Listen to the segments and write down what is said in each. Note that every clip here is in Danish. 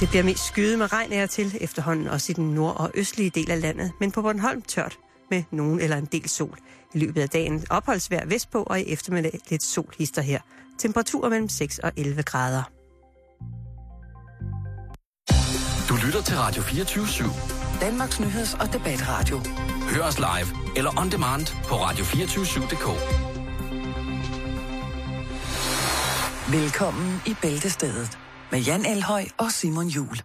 Det bliver mest skyet med regn af og til efterhånden også i den nord- og østlige del af landet, men på Bornholm tørt med nogen eller en del sol. I løbet af dagen opholdsvejr vestpå og i eftermiddag lidt sol hister her. Temperaturer mellem 6 og 11 grader. Du lytter til Radio 24/7. Danmarks nyheds- og debatradio. Hør os live eller on demand på radio247.dk. Velkommen i Bæltestedet med Jan Elhøj og Simon Juhl.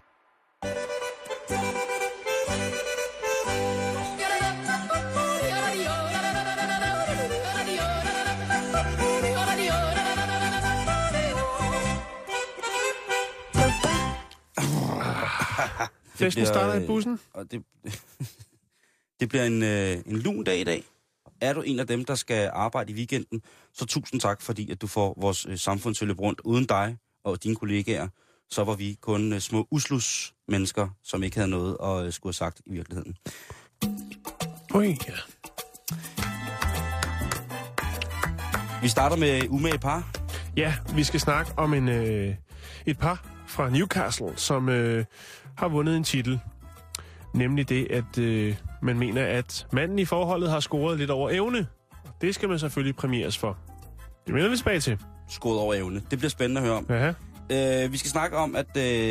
Festen starter i bussen. Og det bliver en lun dag i dag. Er du en af dem, der skal arbejde i weekenden, så tusind tak, fordi at du får vores samfund til at løbe rundt. Uden dig og dine kollegaer, så var vi kun små uslus mennesker, som ikke havde noget at skulle have sagt i virkeligheden. Ui, ja. Vi starter med umage par. Ja, vi skal snakke om et par fra Newcastle, som har vundet en titel. Nemlig det, at man mener, at manden i forholdet har scoret lidt over evne. Det skal man selvfølgelig præmieres for. Det vender vi tilbage til. Scoret over evne. Det bliver spændende at høre om. Aha. Vi skal snakke om, at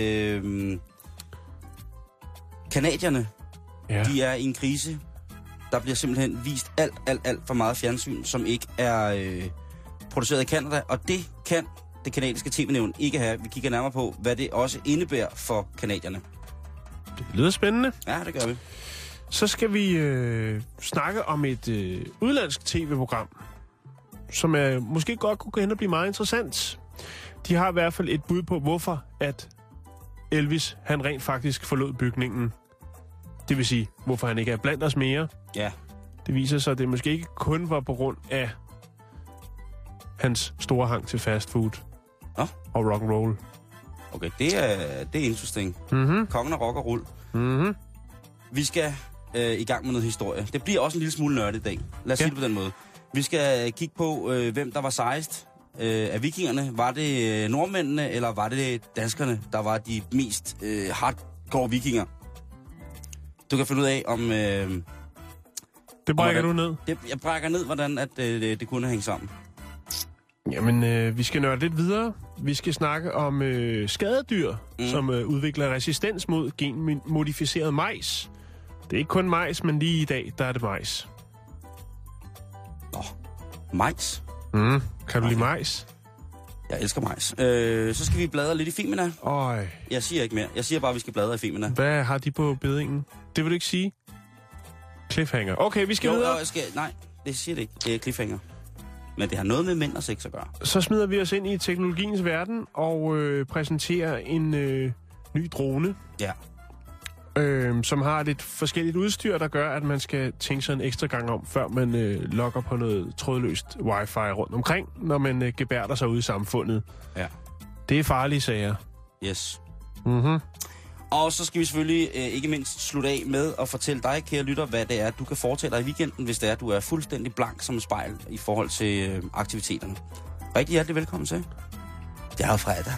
canadierne, de er i en krise. Der bliver simpelthen vist alt for meget fjernsyn, som ikke er produceret i Canada. Og det kan det canadiske tv-nævn ikke have. Vi kigger nærmere på, hvad det også indebærer for canadierne. Det lyder spændende. Ja, det gør vi. Så skal vi snakke om et udlandsk tv-program, som måske godt kunne gå hen og blive meget interessant. De har i hvert fald et bud på, hvorfor at Elvis han rent faktisk forlod bygningen. Det vil sige, hvorfor han ikke er blandt os mere. Ja. Det viser sig, at det måske ikke kun var på grund af hans store hang til fast food og rock and roll. Okay, det er interesting. Mm-hmm. Kongen af rock og roll. Mm-hmm. Vi skal i gang med noget historie. Det bliver også en lille smule nørdet i dag. Lad os sige det på den måde. Vi skal kigge på, hvem der var sejest af vikingerne. Var det nordmændene, eller var det danskerne, der var de mest hardcore vikinger? Du kan finde ud af, om... Det brækker du ned? Jeg brækker ned, hvordan at, det kunne hænge sammen. Jamen, vi skal nørde lidt videre. Vi skal snakke om skadedyr, som udvikler resistens mod genmodificeret majs. Det er ikke kun majs, men lige i dag, der er det majs. Nå, majs? Kan du lide majs? Jeg elsker majs. Så skal vi bladre lidt i Femina. Jeg siger ikke mere. Jeg siger bare, at vi skal bladre i Femina. Hvad har de på bedingen? Det vil du ikke sige? Cliffhanger. Okay, vi skal videre. Nej, det siger det ikke. Det er cliffhanger. Men det har noget med mænd og sex at gøre. Så smider vi os ind i teknologiens verden og præsenterer en ny drone. Ja. Som har lidt forskelligt udstyr, der gør, at man skal tænke sig en ekstra gang om, før man logger på noget trådløst wifi rundt omkring, når man gebærder sig ude i samfundet. Ja. Det er farlige sager. Yes. Mhm. Og så skal vi selvfølgelig ikke mindst slutte af med at fortælle dig, kære lytter, hvad det er, du kan foretage dig i weekenden, hvis det er, du er fuldstændig blank som et spejl i forhold til aktiviteterne. Rigtig hjertelig velkommen til. Det er jo fredag.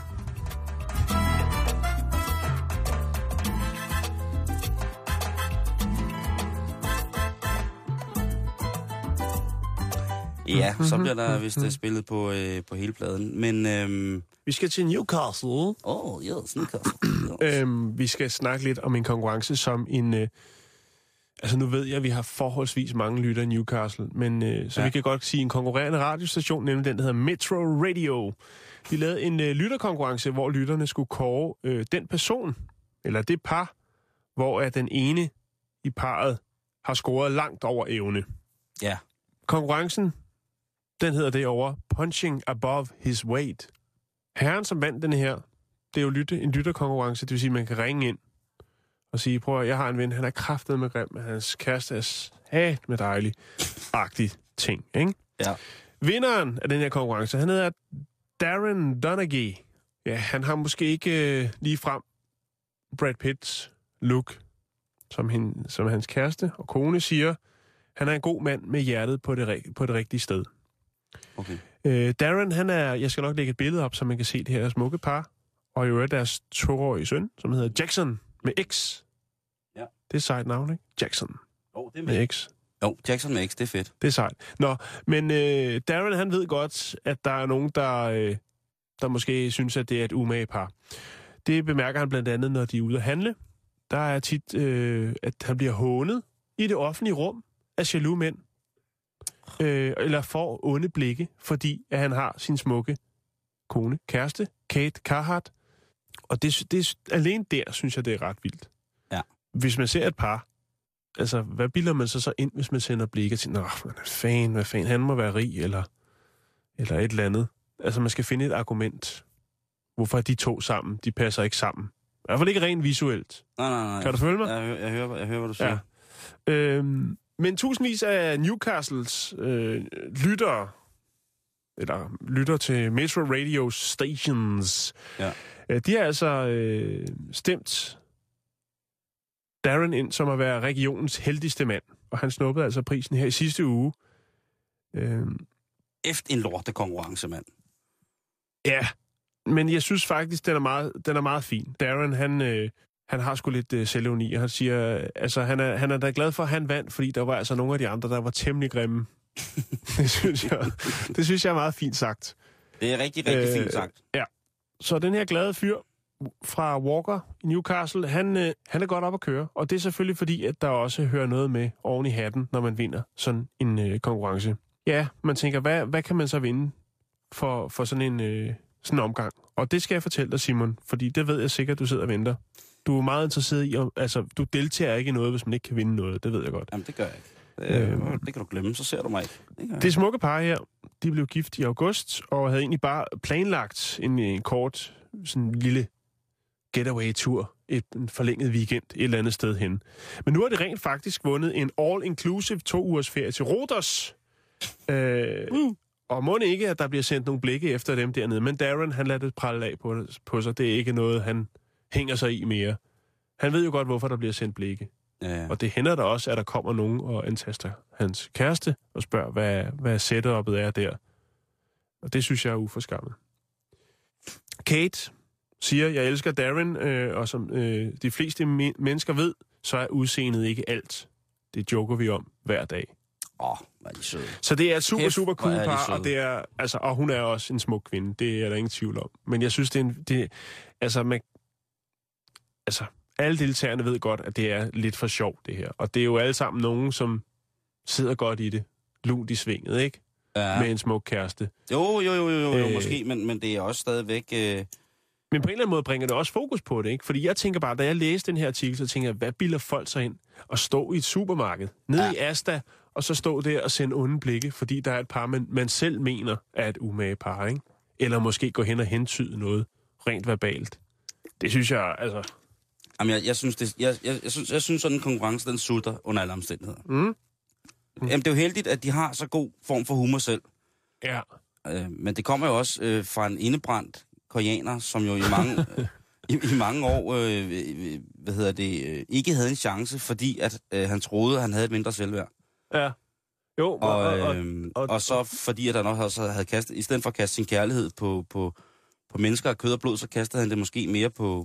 Ja, så bliver der vist spillet på hele pladen. Men vi skal til Newcastle. Yes, Newcastle. Vi skal snakke lidt om en konkurrence som en... altså nu ved jeg, at vi har forholdsvis mange lytter i Newcastle, men vi kan godt sige en konkurrerende radiostation, nemlig den, der hedder Metro Radio. De lavede en lytterkonkurrence, hvor lytterne skulle kåre den person, eller det par, hvor den ene i parret har scoret langt over evne. Ja. Konkurrencen, den hedder det over Punching Above His Weight. Herren, som vandt den her, det er jo en lytterkonkurrence, det vil sige, at man kan ringe ind og sige, prøv at jeg har en ven, han er kraftet med grim, men hans kæreste er med dejlig-agtig ting, ikke? Ja. Vinderen af den her konkurrence, han hedder Darren Donaghy. Ja, han har måske ikke lige frem Brad Pitts look, som hans kæreste og kone siger. Han er en god mand med hjertet på det rigtige sted. Okay. Darren, jeg skal nok lægge et billede op, så man kan se det her smukke par. Og i øvrigt deres 2-årige søn, som hedder Jackson med X. Ja. Det er sejt navn, ikke? Jackson. Det er med X. Jo, Jackson med X, det er fedt. Det er sejt. Nå, men Darren, han ved godt, at der er nogen, der måske synes, at det er et umage par. Det bemærker han blandt andet, når de er ude at handle. Der er tit, at han bliver hånet i det offentlige rum af jaloux mænd. Eller får onde blikke, fordi at han har sin smukke kone, kæreste, Kate Carhart. Og det alene der, synes jeg, det er ret vildt. Ja. Hvis man ser et par, altså, hvad bilder man så ind, hvis man sender blikke til, hvad fanden, han må være rig, eller et eller andet. Altså, man skal finde et argument. Hvorfor er de to sammen? De passer ikke sammen. I hvert fald ikke rent visuelt. Nej. Kan du følge mig? Jeg hører, hvad du siger. Ja. Men tusindvis af Newcastles lytter til Metro Radio Stations, de har altså stemt Darren ind som at være regionens heldigste mand. Og han snuppede altså prisen her i sidste uge. Efter en lortekonkurrence, mand. Ja, men jeg synes faktisk, den er meget fin. Darren, han har sgu lidt selvironi, og han siger, altså han er da glad for, at han vandt, fordi der var altså nogle af de andre, der var temmelig grimme. det synes jeg er meget fint sagt. Det er rigtig, rigtig fint sagt. Ja. Så den her glade fyr fra Walker i Newcastle, han er godt op at køre. Og det er selvfølgelig fordi, at der også hører noget med oven i hatten, når man vinder sådan en konkurrence. Ja, man tænker, hvad kan man så vinde for sådan en omgang? Og det skal jeg fortælle dig, Simon, fordi det ved jeg sikkert, du sidder og venter. Du er meget interesseret i, altså du deltager ikke i noget, hvis man ikke kan vinde noget. Det ved jeg godt. Jamen, det gør jeg ikke. Det kan du glemme, så ser du mig ikke. Det smukke par her, de blev gift i august, og havde egentlig bare planlagt en kort, sådan lille getaway-tur, en forlænget weekend et eller andet sted hen. Men nu har det rent faktisk vundet en all-inclusive 2-ugers ferie til Rhodos. Og må ikke, at der bliver sendt nogle blikke efter dem dernede, men Darren, han lader det pralle af på sig. Det er ikke noget, han hænger sig i mere. Han ved jo godt, hvorfor der bliver sendt blikke. Ja. Og det hænder der også, at der kommer nogen og antaster hans kæreste og spørger, hvad setup'et er der. Og det synes jeg er uforskammet. Kate siger, jeg elsker Darren, og som de fleste mennesker ved, så er udseendet ikke alt. Det joker vi om hver dag. Hvad er de søde. Så det er et super cool par, og det er, altså, og hun er også en smuk kvinde. Det er der ingen tvivl om. Men jeg synes, alle deltagerne ved godt, at det er lidt for sjovt, det her. Og det er jo alle sammen nogen, som sidder godt i det. Lunt i svinget, ikke? Ja. Med en smuk kæreste. Jo, måske, men det er også stadigvæk... Men på en eller anden måde bringer det også fokus på det, ikke? Fordi jeg tænker bare, da jeg læste den her artikel, så tænker jeg, hvad bilder folk sig ind og stå i et supermarked, nede i Asta, og så stå der og sende onde blikke, fordi der er et par, man selv mener er et umage par, ikke? Eller måske gå hen og hentyde noget rent verbalt. Det synes jeg, altså... Jamen, jeg synes sådan en konkurrence, den sulter under alle omstændigheder. Jamen, det er jo heldigt, at de har så god form for humor selv. Ja. Men det kommer jo også fra en indebrændt koreaner, som jo i mange år ikke havde en chance, fordi at han troede, at han havde et mindre selvværd. Ja. Jo. Og så fordi at han også havde kastet, i stedet for at kaste sin kærlighed på mennesker af kød og blod, så kastede han det måske mere på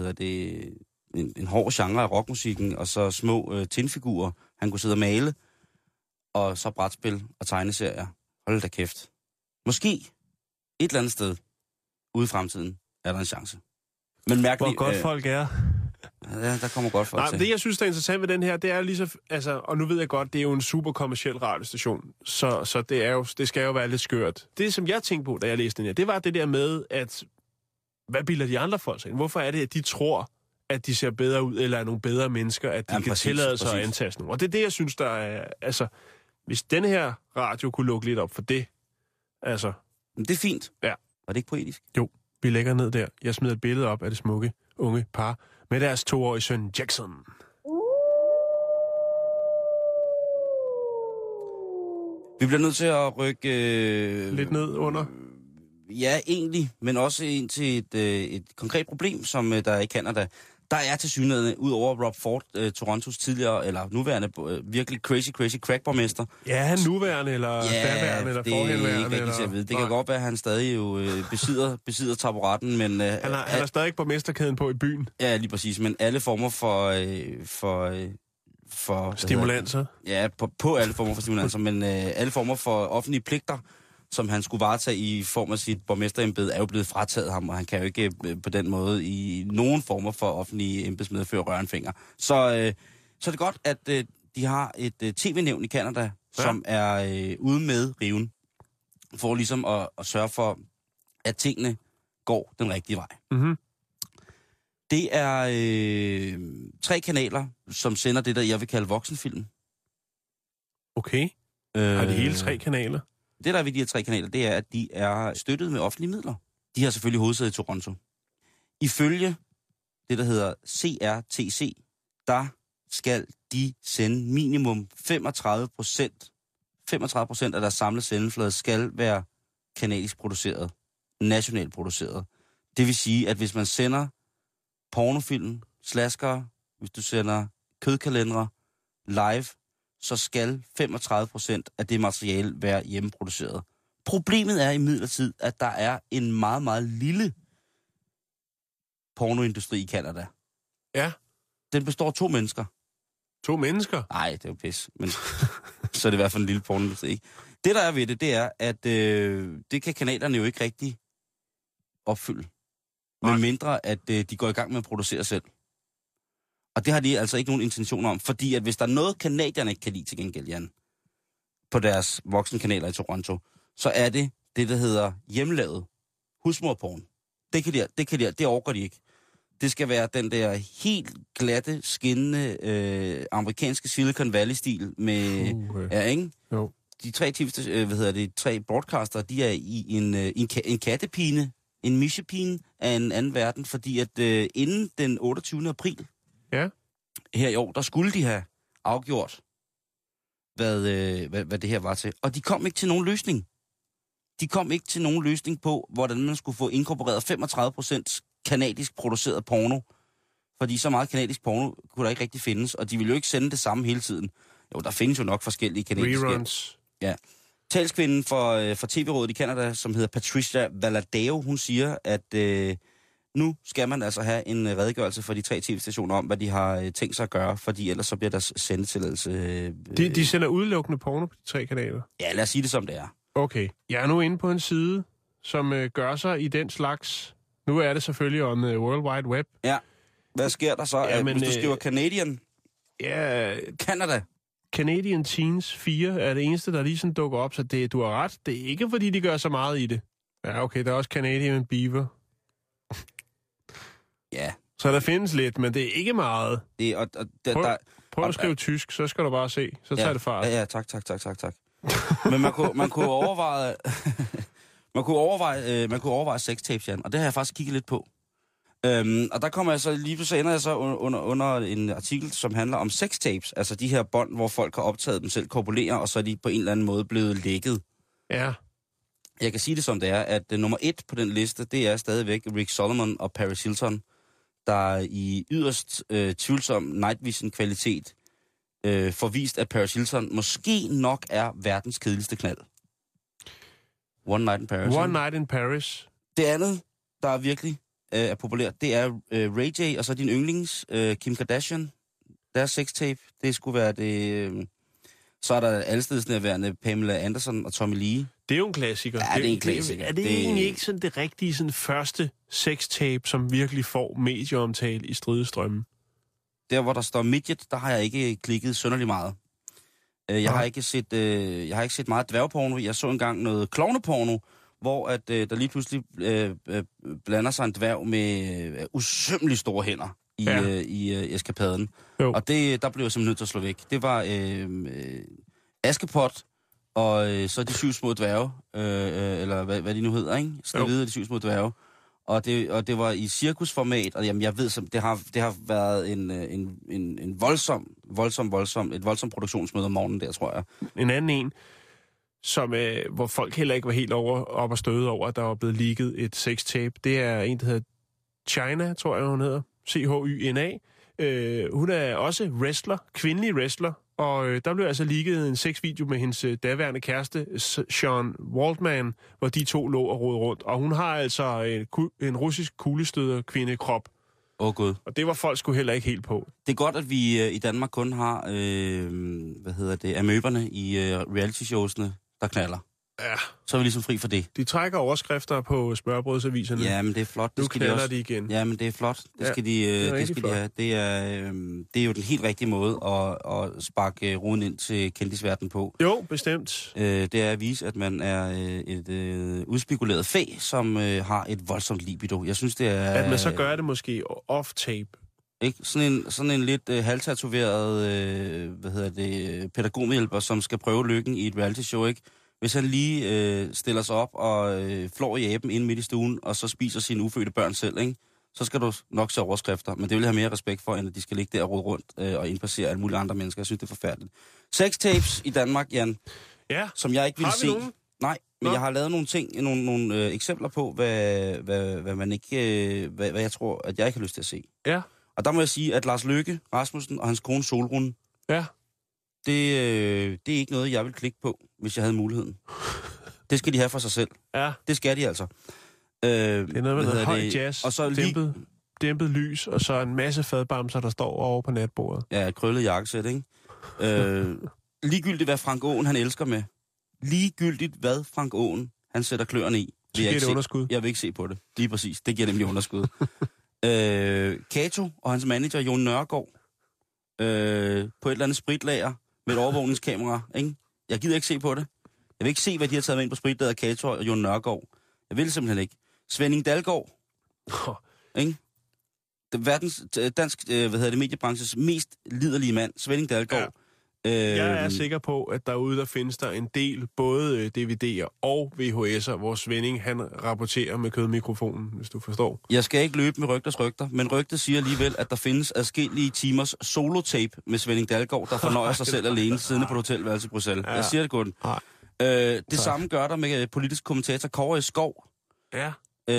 en hård genre af rockmusikken, og så små tinfigurer, han kunne sidde og male, og så brætspil og tegneserier. Hold da kæft. Måske et eller andet sted ude i fremtiden er der en chance. Men mærkeligt... Hvor godt folk er. Ja, der kommer godt folk til. Det, jeg synes, der er interessant ved den her, det er lige så... Altså, og nu ved jeg godt, det er jo en super kommerciel radiostation, så det skal jo være lidt skørt. Det, som jeg tænkte på, da jeg læste den her, det var det der med, at... Hvad bilder de andre folk sig ind? Hvorfor er det, at de tror, at de ser bedre ud, eller er nogle bedre mennesker, at de kan tillade sig at antaste nogen? Og det er det, jeg synes, der er... Altså, hvis den her radio kunne lukke lidt op for det, altså... Men det er fint. Ja. Var det ikke poetisk? Jo, vi lægger ned der. Jeg smider et billede op af det smukke, unge par med deres 2-årige søn Jackson. Vi bliver nødt til at rykke... lidt ned under? Ja, egentlig, men også ind til et konkret problem, som der er i Canada. Der er tilsyneladende, ud over Rob Ford, Torontos tidligere, eller nuværende, virkelig crazy crackborgmester. Ja, han nuværende, eller daværende, eller forhenværende. Det er ikke rigtig at vide. Det kan godt være, at han stadig jo besidder taburetten, men... Han er stadig på borgmesterkæden på i byen. Ja, lige præcis, men alle former for stimulanser. Ja, på alle former for stimulanser, men alle former for offentlige pligter, som han skulle varetage i form af sit borgmesterembede, er jo blevet frataget ham, og han kan jo ikke på den måde i nogen former for offentlige embedsmedfører røre en finger. Så er det godt, at de har et tv-nævn i Canada, som er ude med riven, for ligesom at sørge for, at tingene går den rigtige vej. Mm-hmm. Det er 3 kanaler, som sender det, der jeg vil kalde voksenfilm. Okay. Har de hele 3 kanaler? Det, der er ved de her 3 kanaler, det er, at de er støttet med offentlige midler. De har selvfølgelig hovedsæde i Toronto. Ifølge det, der hedder CRTC, der skal de sende minimum 35% af deres samlede sendeflade skal være kanadisk produceret, nationalt produceret. Det vil sige, at hvis man sender pornofilm, slasker, hvis du sender kødkalendere live, så skal 35% af det materiale være hjemmeproduceret. Problemet er imidlertid, at der er en meget, meget lille pornoindustri i Canada. Ja. Den består af 2 mennesker. 2 mennesker? Nej, det er jo pis. Men så er det i hvert fald en lille pornoindustri, ikke? Det, der er ved det er, at det kan kanaderne jo ikke rigtig opfylde. Med mindre, at de går i gang med at producere selv. Og det har de altså ikke nogen intention om, fordi at hvis der er noget, kanadierne ikke kan lide til gengæld, Jan, på deres voksenkanaler i Toronto, så er det, der hedder hjemmelavet husmorporn. Det overgår de ikke. Det skal være den der helt glatte, skinnende amerikanske Silicon Valley-stil med... Ja, ikke? Jo. De 3 broadcaster, de er i en kattepine, en mischepine af en anden verden, fordi at inden den 28. april her i år, der skulle de have afgjort, hvad det her var til. Og de kom ikke til nogen løsning. De kom ikke til nogen løsning på, hvordan man skulle få inkorporeret 35% kanadisk produceret porno. Fordi så meget kanadisk porno kunne der ikke rigtig findes, og de ville jo ikke sende det samme hele tiden. Jo, der findes jo nok forskellige kanadiske... Reruns. Ja. Talskvinden for TV-rådet i Canada, som hedder Patricia Valadao, hun siger, at nu skal man altså have en redegørelse for de 3 tv-stationer om, hvad de har tænkt sig at gøre, fordi ellers så bliver deres sendetilladelse... De sender udelukkende porno på de 3 kanaler? Ja, lad os sige det som det er. Okay. Jeg er nu inde på en side, som gør sig i den slags... Nu er det selvfølgelig on the World Wide Web. Ja. Hvad sker der så, hvis du skriver Canadian? Ja... Canada. Canadian Teens 4 er det eneste, der lige sådan dukker op, så du har ret. Det er ikke, fordi de gør så meget i det. Ja, okay, der er også Canadian Beaver. Ja. Så der findes lidt, men det er ikke meget. Prøv at skrive tysk, så skal du bare se. Så tager det fart. Ja, tak. Men man kunne overveje... man kunne overveje sextapes, Jan, og det har jeg faktisk kigget lidt på. Og der kommer jeg så lige så ender jeg så under en artikel, som handler om sextapes, altså de her bånd, hvor folk har optaget dem selv, korpulerer, og så er de på en eller anden måde blevet lækket. Ja. Jeg kan sige det som det er, at nummer 1 på den liste, det er stadigvæk Rick Solomon og Paris Hilton, der i yderst tvivlsom night vision kvalitet forvist, at Paris Hilton måske nok er verdens kedeligste knald. One Night in Paris. One Night in Paris. Det andet, der er virkelig er populært, det er Ray J, og så din yndlings, Kim Kardashian. Deres sextape, det skulle være det... så er der allestedsnærværende Pamela Anderson og Tommy Lee. Det er jo en klassiker. Ja, det er en klassiker. Er det egentlig ikke sådan det rigtige sådan første sextape, som virkelig får medieomtale i stridestrømmen? Der, hvor der står midget, der har jeg ikke klikket synderligt meget. Jeg har ikke set meget dværgporno. Jeg så engang noget klovneporno, hvor at der lige pludselig blander sig en dværg med usømmelige store hænder i eskapaden. Jo. Og der blev jeg simpelthen nødt til at slå væk. Det var Askepot og så de 7 små dværge, eller hvad de nu hedder, ikke? Snehvide de 7 små dværge. Og det var i cirkusformat, og jamen, jeg ved, det har været en voldsom produktionsmøde om morgenen der, tror jeg. En anden en, som, hvor folk heller ikke var helt op og støde over, at der var blevet leaget et sextape, det er en, der hedder China, tror jeg, hun hedder, CHYNA. Hun er også wrestler, kvindelig wrestler, og der blev altså leaget en sexvideo med hendes daværende kæreste, Sean Waldman, hvor de to lå og rodede rundt. Og hun har altså en russisk kuglestøder kvindekrop. Gud. Og det var folk sgu heller ikke helt på. Det er godt, at vi i Danmark kun har, amøberne i reality-showsene, der knaller. Ja. Så er vi ligesom fri for det. De trækker overskrifter på smørbrødsaviserne. Ja, men det er flot. Nu knaller de igen. Ja, men det er flot. Det skal de have. Det er jo den helt rigtige måde at sparke ruden ind til kendisverdenen på. Jo, bestemt. Det er at vise, at man er et udspekuleret fæ, som har et voldsomt libido. Jeg synes, det er... At man så gør det måske off-tape. Ikke? Sådan en lidt halvtatoveret, pædagogmedhjælper, som skal prøve lykken i et reality-show, ikke? Hvis han lige stiller sig op og flår i aben inde midt i stuen, og så spiser sine ufødte børn selv, ikke? Så skal du nok se overskrifter. Men det vil jeg have mere respekt for, end at de skal ligge der og rode rundt og indpassere alle mulige andre mennesker. Jeg synes, det er forfærdeligt. Sextapes i Danmark, Jan. Ja. Som jeg ikke vil se. Nogen? Nej, men jeg har lavet nogle ting, nogle eksempler på, hvad man ikke, hvad jeg tror, at jeg ikke har lyst til at se. Ja. Og der må jeg sige, at Lars Løkke Rasmussen og hans kone Solrun, ja. Det er ikke noget, jeg vil klikke på, hvis jeg havde muligheden. Det skal de have for sig selv. Ja. Det skal de altså. Det er noget med noget høj jazz, og så dæmpet lys, og så en masse fadbamser, der står over på natbordet. Ja, et krøllet jakkesæt, ikke? Ligegyldigt, hvad Frank Aaen han elsker med. Ligegyldigt, hvad Frank Aaen han sætter kløerne i. Jeg vil ikke se på det. Lige præcis. Det giver nemlig underskud. Kato og hans manager, Jon Nørgaard, på et eller andet spritlager med et overvågningskamera, ikke? Jeg gider ikke se på det. Jeg vil ikke se, hvad de har taget med ind på spritlager, Kato og Jon Nørgaard. Jeg vil simpelthen ikke. Svending Dalgaard, ikke? Dansk mediebranches mest liderlige mand, Svending Dalgaard. Ja. Jeg er sikker på, at derude der findes der en del, både DVD'er og VHS'er, hvor Svending han rapporterer med kødmikrofonen, hvis du forstår. Jeg skal ikke løbe med rygters rygter, men rygtet siger alligevel, at der findes adskillige timers solotape med Svending Dalgaard, der fornøjer sig selv alene, siddende på et hotelværelse i Bruxelles. Ja. Jeg siger det godt. Det samme gør der med politisk kommentator Kåre Skov. Ja.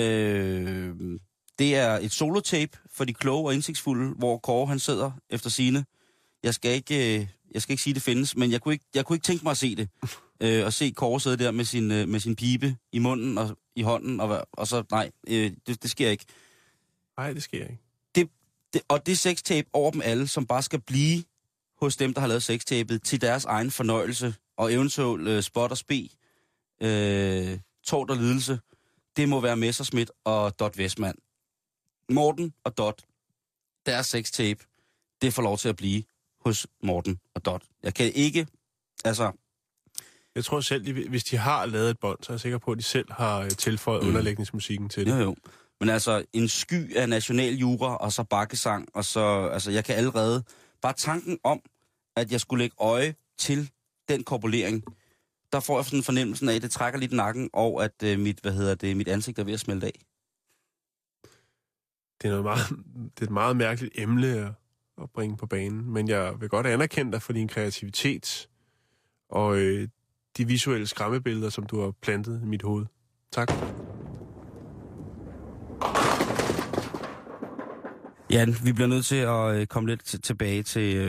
Det er et solotape for de kloge og indsigtsfulde, hvor Kåre han sidder efter sine. Jeg skal ikke sige, det findes, men jeg kunne ikke tænke mig at se det. Og se Kåre sidde der med sin pibe i munden og i hånden, og så, nej, det sker ikke. Nej, det sker ikke. Og det sextape over dem alle, som bare skal blive hos dem, der har lavet sextapet, til deres egen fornøjelse, og eventuelt spot og spe, tort og lidelse, det må være Messerschmidt og Dot Westman. Morten og Dot, deres sextape, det får lov til at blive hos Morten og Dot. Jeg kan ikke, altså... Jeg tror selv, hvis de har lavet et bånd, så er jeg sikker på, at de selv har tilføjet underlægningsmusikken til det. Jo. Men altså, en sky af national jura, og så bakkesang, og så... Altså, jeg kan allerede... Bare tanken om, at jeg skulle lægge øje til den korpulering, der får jeg sådan en fornemmelse af, at det trækker lidt nakken, og at mit ansigt er ved at smelte af. Det er et meget mærkeligt emne at bringe på banen, men jeg vil godt anerkende dig for din kreativitet og de visuelle skræmmebilleder, som du har plantet i mit hoved. Tak. Ja, vi bliver nødt til at komme lidt tilbage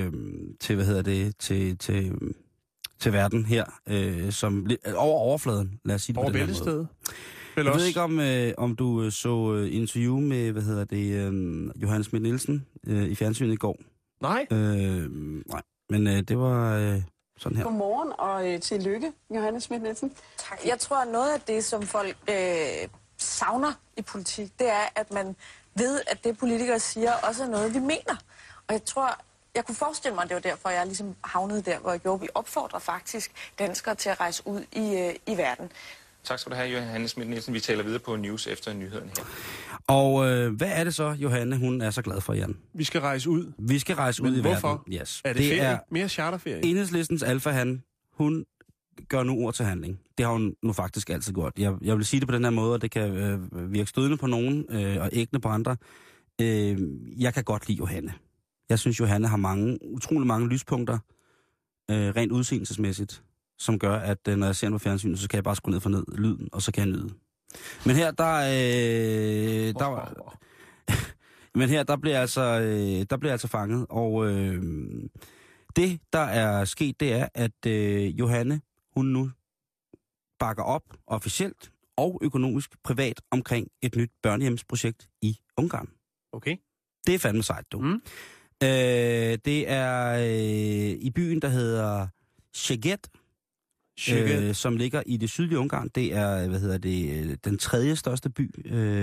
til verden her, som over overfladen, lad os sige det på den her måde. Jeg ved ikke, om du så interview med, Johannes Schmidt-Nielsen i fjernsynet i går. Nej. Nej, men det var sådan her. Godmorgen og tillykke, Johannes Schmidt-Nielsen. Tak. Jeg tror, at noget af det, som folk savner i politik, det er, at man ved, at det politikere siger, også er noget, vi mener. Og jeg tror, jeg kunne forestille mig, at det var derfor, jeg ligesom havnede der, hvor jeg gjorde. Vi opfordrer faktisk danskere til at rejse ud i verden. Tak skal du have, Johannes Schmidt-Nielsen. Vi taler videre på News efter nyhederne her. Og hvad er det så, Johanne, hun er så glad for, Jan? Vi skal rejse ud. Vi skal rejse ud i hvorfor? verden. Yes. Er det ferie? Mere charterferie? Enhedslistens alfahan, hun gør nu ord til handling. Det har hun nu faktisk altid gjort. Jeg vil sige det på den her måde, og det kan virke stødende på nogen og ægne på andre. Jeg kan godt lide Johanne. Jeg synes, Johanne har utrolig mange lyspunkter, rent udseendelsesmæssigt, som gør, at når jeg ser den på fjernsynet, så kan jeg bare skrue ned for lyden, og så kan jeg nyde. Men her, Men her, der bliver altså fanget, og det, der er sket, det er, at Johanne, hun nu bakker op officielt og økonomisk privat omkring et nyt børnehjemsprojekt i Ungarn. Okay. Det er fandme sejt, du. Mm. Det er i byen, der hedder Szeged, som ligger i det sydlige Ungarn. Det er, den tredje største by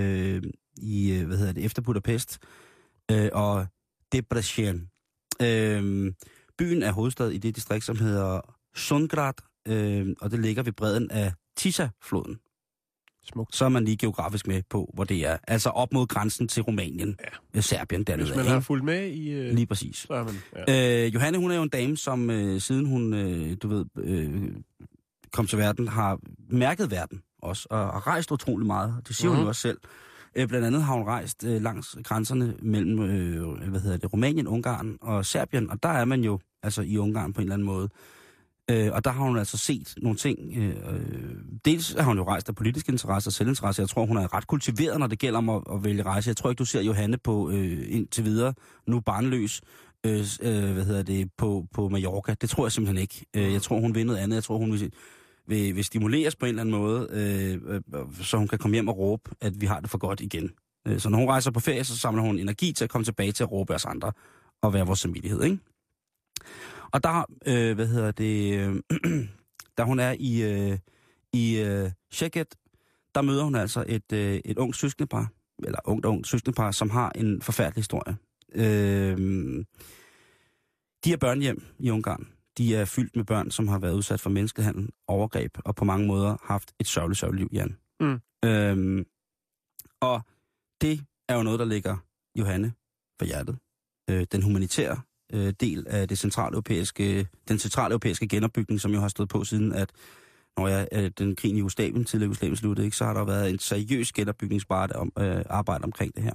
efter Budapest, og Debrecen. Byen er hovedstad i det distrikt, som hedder Sundgrad, og det ligger ved bredden af Tisza-floden. Smukt. Så er man lige geografisk med på, hvor det er. Altså op mod grænsen til Rumænien, Serbien dernede. Hvis man har fulgt med i... Lige præcis. Så er man, ja. Johanne, hun er jo en dame, som siden hun, kom til verden, har mærket verden også, og har rejst utrolig meget. Det siger hun jo også selv. Blandt andet har hun rejst langs grænserne mellem, Rumænien, Ungarn og Serbien, og der er man jo altså i Ungarn på en eller anden måde. Og der har hun altså set nogle ting. Dels har hun jo rejst af politisk interesse og selvinteresse. Jeg tror, hun er ret kultiveret, når det gælder om at vælge rejse. Jeg tror ikke, du ser Johanne på indtil videre, nu barnløs, på Mallorca. Det tror jeg simpelthen ikke. Jeg tror, hun vil noget andet. Jeg tror, hun vil stimuleres på en eller anden måde, så hun kan komme hjem og råbe, at vi har det for godt igen. Så når hun rejser på ferie, så samler hun energi til at komme tilbage til at råbe os andre og være vores samvittighed, ikke? Og der, da hun er i Szeged, der møder hun altså et ungt søskendepar, som har en forfærdelig historie. De her børnehjem i Ungarn, de er fyldt med børn, som har været udsat for menneskehandel, overgreb, og på mange måder haft et sørgeligt liv, Jan. Og det er jo noget, der ligger Johanne på hjertet. Den humanitære del af den centraleuropæiske genopbygning, som jo har stået på siden, at den krigen i Jugoslavien sluttede, ikke, så har der været en seriøs genopbygningsarbejde omkring det her.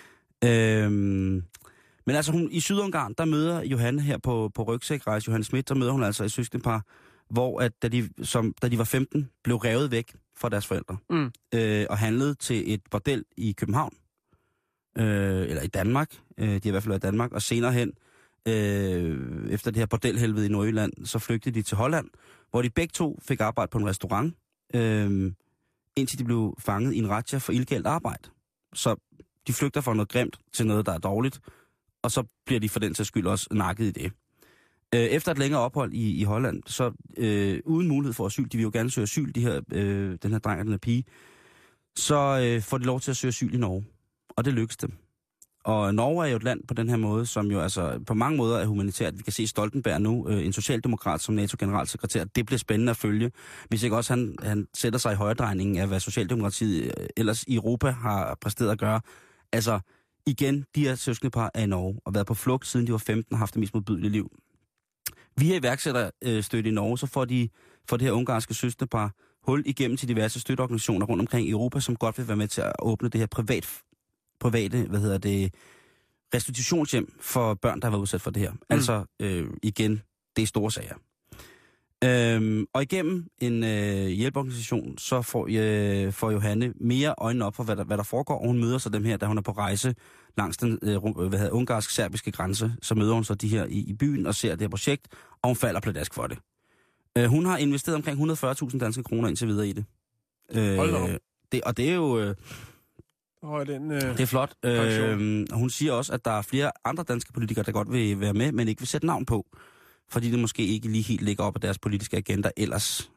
Men altså i Sydungarn, der møder Johanne her på rygsækrejse, Johanne Schmidt, der møder hun altså et søskendepar, hvor at, da de var 15, blev revet væk fra deres forældre, og handlede til et bordel i København, eller i Danmark, de har i hvert fald været i Danmark, og senere hen, efter det her bordelhelvede i Nordjylland, så flygtede de til Holland, hvor de begge to fik arbejde på en restaurant, indtil de blev fanget i en razzia for illegalt arbejde. Så de flygter fra noget grimt til noget, der er dårligt, og så bliver de for den sags skyld også nakket i det. Efter et længere ophold i Holland, så uden mulighed for asyl, de vil jo gerne søge asyl, den her dreng og den her pige, så får de lov til at søge asyl i Norge. Og det lykkes dem. Og Norge er jo et land på den her måde, som jo altså på mange måder er humanitært. Vi kan se Stoltenberg nu, en socialdemokrat som NATO-generalsekretær. Det bliver spændende at følge. Hvis ikke også han sætter sig i højredrejningen af, hvad Socialdemokratiet ellers i Europa har præsteret at gøre. Altså igen, de her søskendepar er i Norge og været på flugt siden de var 15 og haft det mest modbydelige liv. Via iværksætterstøtte i Norge, så får det her ungarske søskendepar hul igennem til diverse støtteorganisationer rundt omkring i Europa, som godt vil være med til at åbne det her private, restitutionshjem for børn, der har været udsat for det her. Altså, igen, det er store sager. Og igennem en hjælpeorganisation, så får Johanne mere øjnene op for, hvad der foregår, og hun møder så dem her, da hun er på rejse langs den ungarsk-serbiske grænse. Så møder hun så de her i byen og ser det her projekt, og hun falder pladask for det. Hun har investeret omkring 140.000 danske kroner indtil videre i det. Og det er jo... det er flot. Hun siger også, at der er flere andre danske politikere, der godt vil være med, men ikke vil sætte navn på, fordi det måske ikke lige helt ligger op af deres politiske agenda ellers.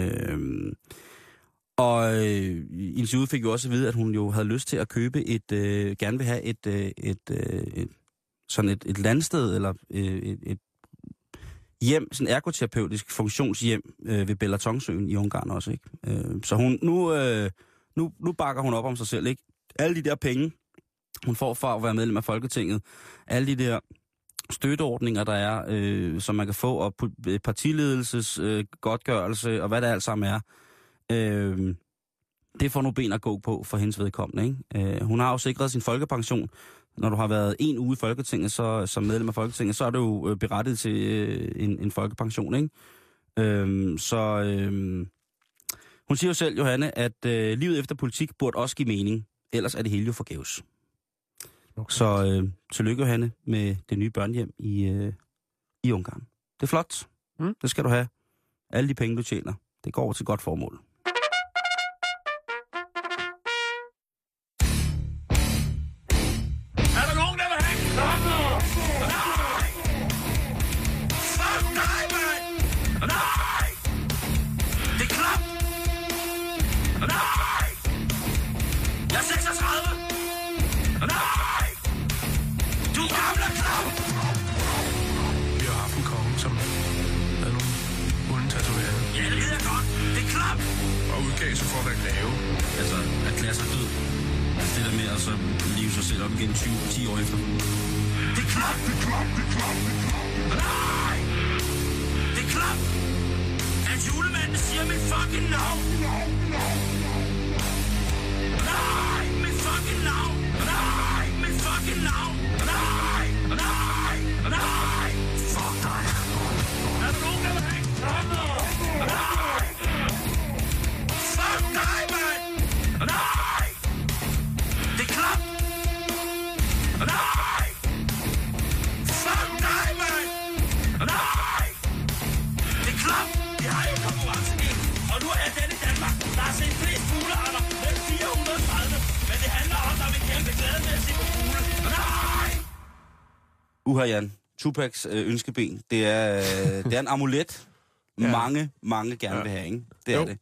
Og i interviewet fik jo også at vide, at hun jo havde lyst til at købe gerne vil have et landsted, eller et hjem, sådan en ergoterapeutisk funktionshjem ved Bellatonsøen i Ungarn også, ikke? Så hun nu bakker hun op om sig selv, ikke? Alle de der penge, hun får for at være medlem af Folketinget, alle de der støtteordninger, der er, som man kan få, og partiledelses godtgørelse, og hvad det alt sammen er, det får nu ben at gå på for hendes vedkommende, ikke? Hun har jo sikret sin folkepension. Når du har været en uge i Folketinget, så som medlem af Folketinget, så er du jo berettiget til en folkepension, ikke? Hun siger jo selv, Johanne, at livet efter politik burde også give mening. Ellers er det hele jo forgæves. Okay. Så tillykke, Johanne, med det nye børnehjem i Ungarn. Det er flot. Det skal du have. Alle de penge, du tjener, det går over til godt formål. Er der nogen, der vil have en klapper? Nej! Fuck dig, mand! Nej! Det er klap! Nej! Jeg er 36! Nej! Du gamle klap! Vi har haft en konge, som havde nogle onde tatoveringer. Ja, det ved jeg godt. Det er klap! Og udgav sig for at være greve. Altså, erklære sig død. Altså det der med at så leve sig selv op igen 10 år efter. Det er klap! Det er klap! Det er klap! Det er klap! Nej! Det er klap! At julemanden siger mit fucking navn! Nej! Mit fucking navn! Nej! Mit fucking navn! Nej! Nej! Nej! Fuck dig! Er der nogen, der vil have en klapper? Nej! Fuck dig, mand! Nej! Det er klap! Nej! Fuck dig, mand! Nej! Det er klap! Vi har jo konkurrence igen, og nu er den i Danmark, der har set flest fuglearter med 430, men det handler om, at vi kæmpe glæde med at se på fugle. Nej! Jan, Tupacs ønskeben, det er en amulet, mange gerne vil have, ikke? Det er det.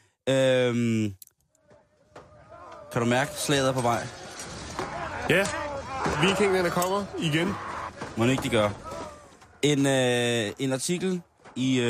Kan du mærke, slaget er på vej? Ja, vikingerne kommer igen. Må ikke de gør. En artikel i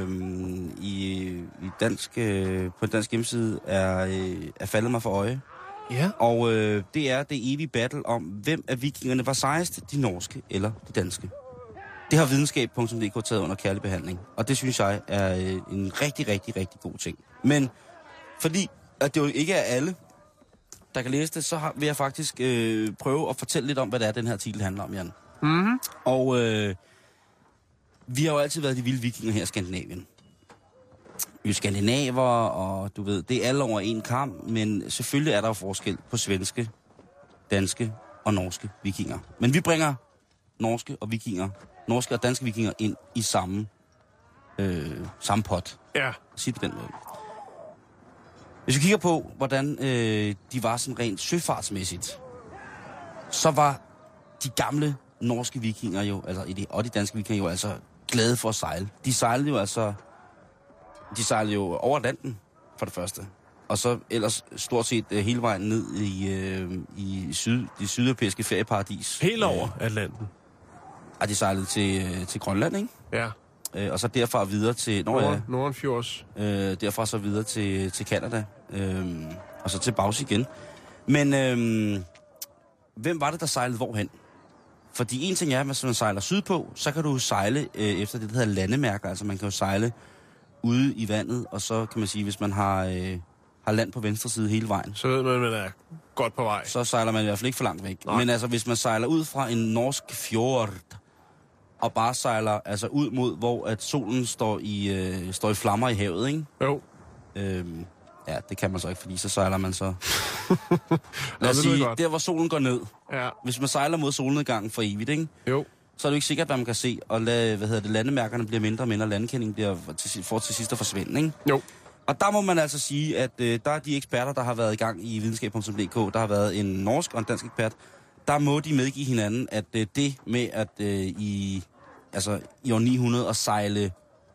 dansk, på en dansk hjemmeside er faldet mig for øje. Ja. Og det er det evige battle om, hvem af vikingerne var sejest, de norske eller de danske. Det har videnskab.dk taget under kærlig behandling, og det synes jeg er en rigtig, rigtig, rigtig god ting. Men fordi at det jo ikke er alle, der kan læse det, så vil jeg faktisk prøve at fortælle lidt om, hvad det er, den her artikel handler om, Jan. Mm-hmm. Og vi har jo altid været de vilde vikinger her i Skandinavien. Vi er skandinaver, og du ved, det er alle over en kam, men selvfølgelig er der jo forskel på svenske, danske og norske vikinger. Men vi bringer norske og danske vikinger ind i samme pot. Ja. Sig på den måde. Hvis vi kigger på, hvordan de var sådan rent søfartsmæssigt, så var de gamle norske vikinger jo, altså og de danske vikinger jo altså glade for at sejle. De sejlede jo over Atlanten, for det første. Og så ellers stort set hele vejen ned i det sydeuropæiske ferieparadis. Helt over Atlanten. Og de sejlede til Grønland, ikke? Ja. Og så derfra videre til Nordenfjords. Derfra så videre til Canada. Og så til Baus igen. Men hvem var det, der sejlede hvorhen? Fordi en ting er, at hvis man sejler sydpå, så kan du sejle efter det, der hedder landemærker. Altså man kan jo sejle ude i vandet, og så kan man sige, hvis man har land på venstre side hele vejen. Så ved man, at man er godt på vej. Så sejler man i hvert fald ikke for langt væk. Nej. Men altså, hvis man sejler ud fra en norsk fjord, og bare sejler altså ud mod, hvor at solen står i flammer i havet, ikke? Jo. Ja, det kan man så ikke, fordi så sejler man så... Lad os sige, der hvor solen går ned. Ja. Hvis man sejler mod solnedgangen for evigt, ikke? Jo. Så er det jo ikke sikkert, hvad man kan se, og landemærkerne bliver mindre og mindre, og landkendingen bliver til sidst at forsvinde, ikke? Jo. Og der må man altså sige, at der er de eksperter, der har været i gang i videnskab.dk, der har været en norsk og en dansk ekspert, der må de medgive hinanden, at det med at i år 900 at sejle,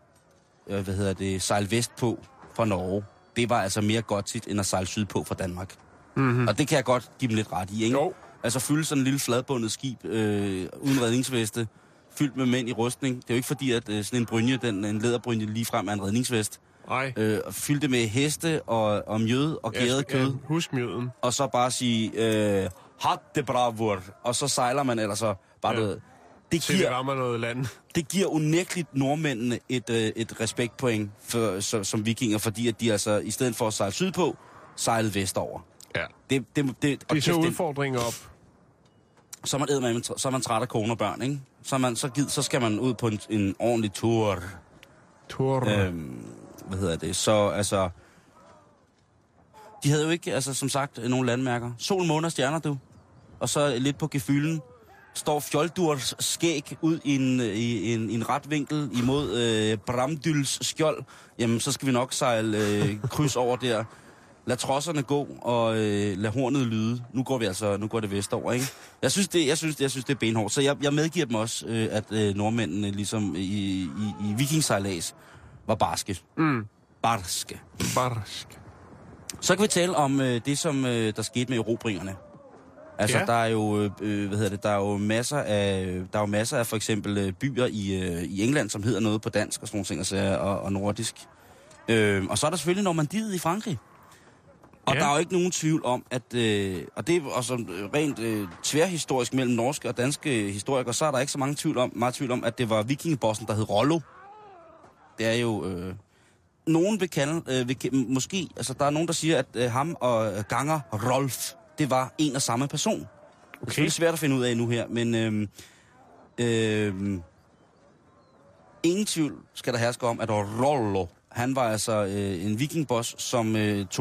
sejle vestpå fra Norge, det var altså mere godt tit, end at sejle sydpå fra Danmark. Mm-hmm. Og det kan jeg godt give dem lidt ret i, ikke? Jo. Altså fylde sådan en lille fladbundet skib uden redningsveste, fyldt med mænd i rustning. Det er jo ikke fordi, at sådan en brynje, en læderbrynje ligefrem er en redningsvest. Nej. Fylde det med heste og mjød og gæret kød. Ja, husk mjøden. Og så bare sige, hat det bravur, og så sejler man, eller så bare noget. Det rammer noget land. Det giver unægteligt nordmændene et respektpoint som vikinger, fordi at de altså, i stedet for at sejle sydpå, sejlede vestover. Ja. Det så udfordringer op. Så er man træt af kone og børn, ikke? Så skal man ud på en ordentlig tur. Så altså... De havde jo ikke, altså som sagt, nogen landmærker. Sol, måne og stjerner, du. og så lidt på gefylden, står Fjoldurs skæg ud i en ret vinkel imod Bramdyls skjold, jamen så skal vi nok sejle kryds over der. Lad trodserne gå, og lad hornet lyde. Nu går det vestover, ikke? Jeg synes, det er benhårdt. Så jeg medgiver dem også, at nordmændene ligesom i vikingsejlads var barske. Barske. Så kan vi tale om det, som der skete med erobringerne. Altså, der er jo, der er jo masser af for eksempel byer i England, som hedder noget på dansk og sådan nogle ting, og nordisk. Og så er der selvfølgelig Normandiet i Frankrig. Og der er jo ikke nogen tvivl om, at, og det er også rent tværhistorisk mellem norske og danske historikere, så er der ikke så meget tvivl om, at det var vikingebossen, der hed Rollo. Det er jo, nogen vil kalde, måske, altså der er nogen, der siger, at ham og Ganger Rolf, det var en og samme person. Okay. Det er svært at finde ud af nu her, men ingen tvivl skal der herske om, at Rollo, han var altså en vikingboss, som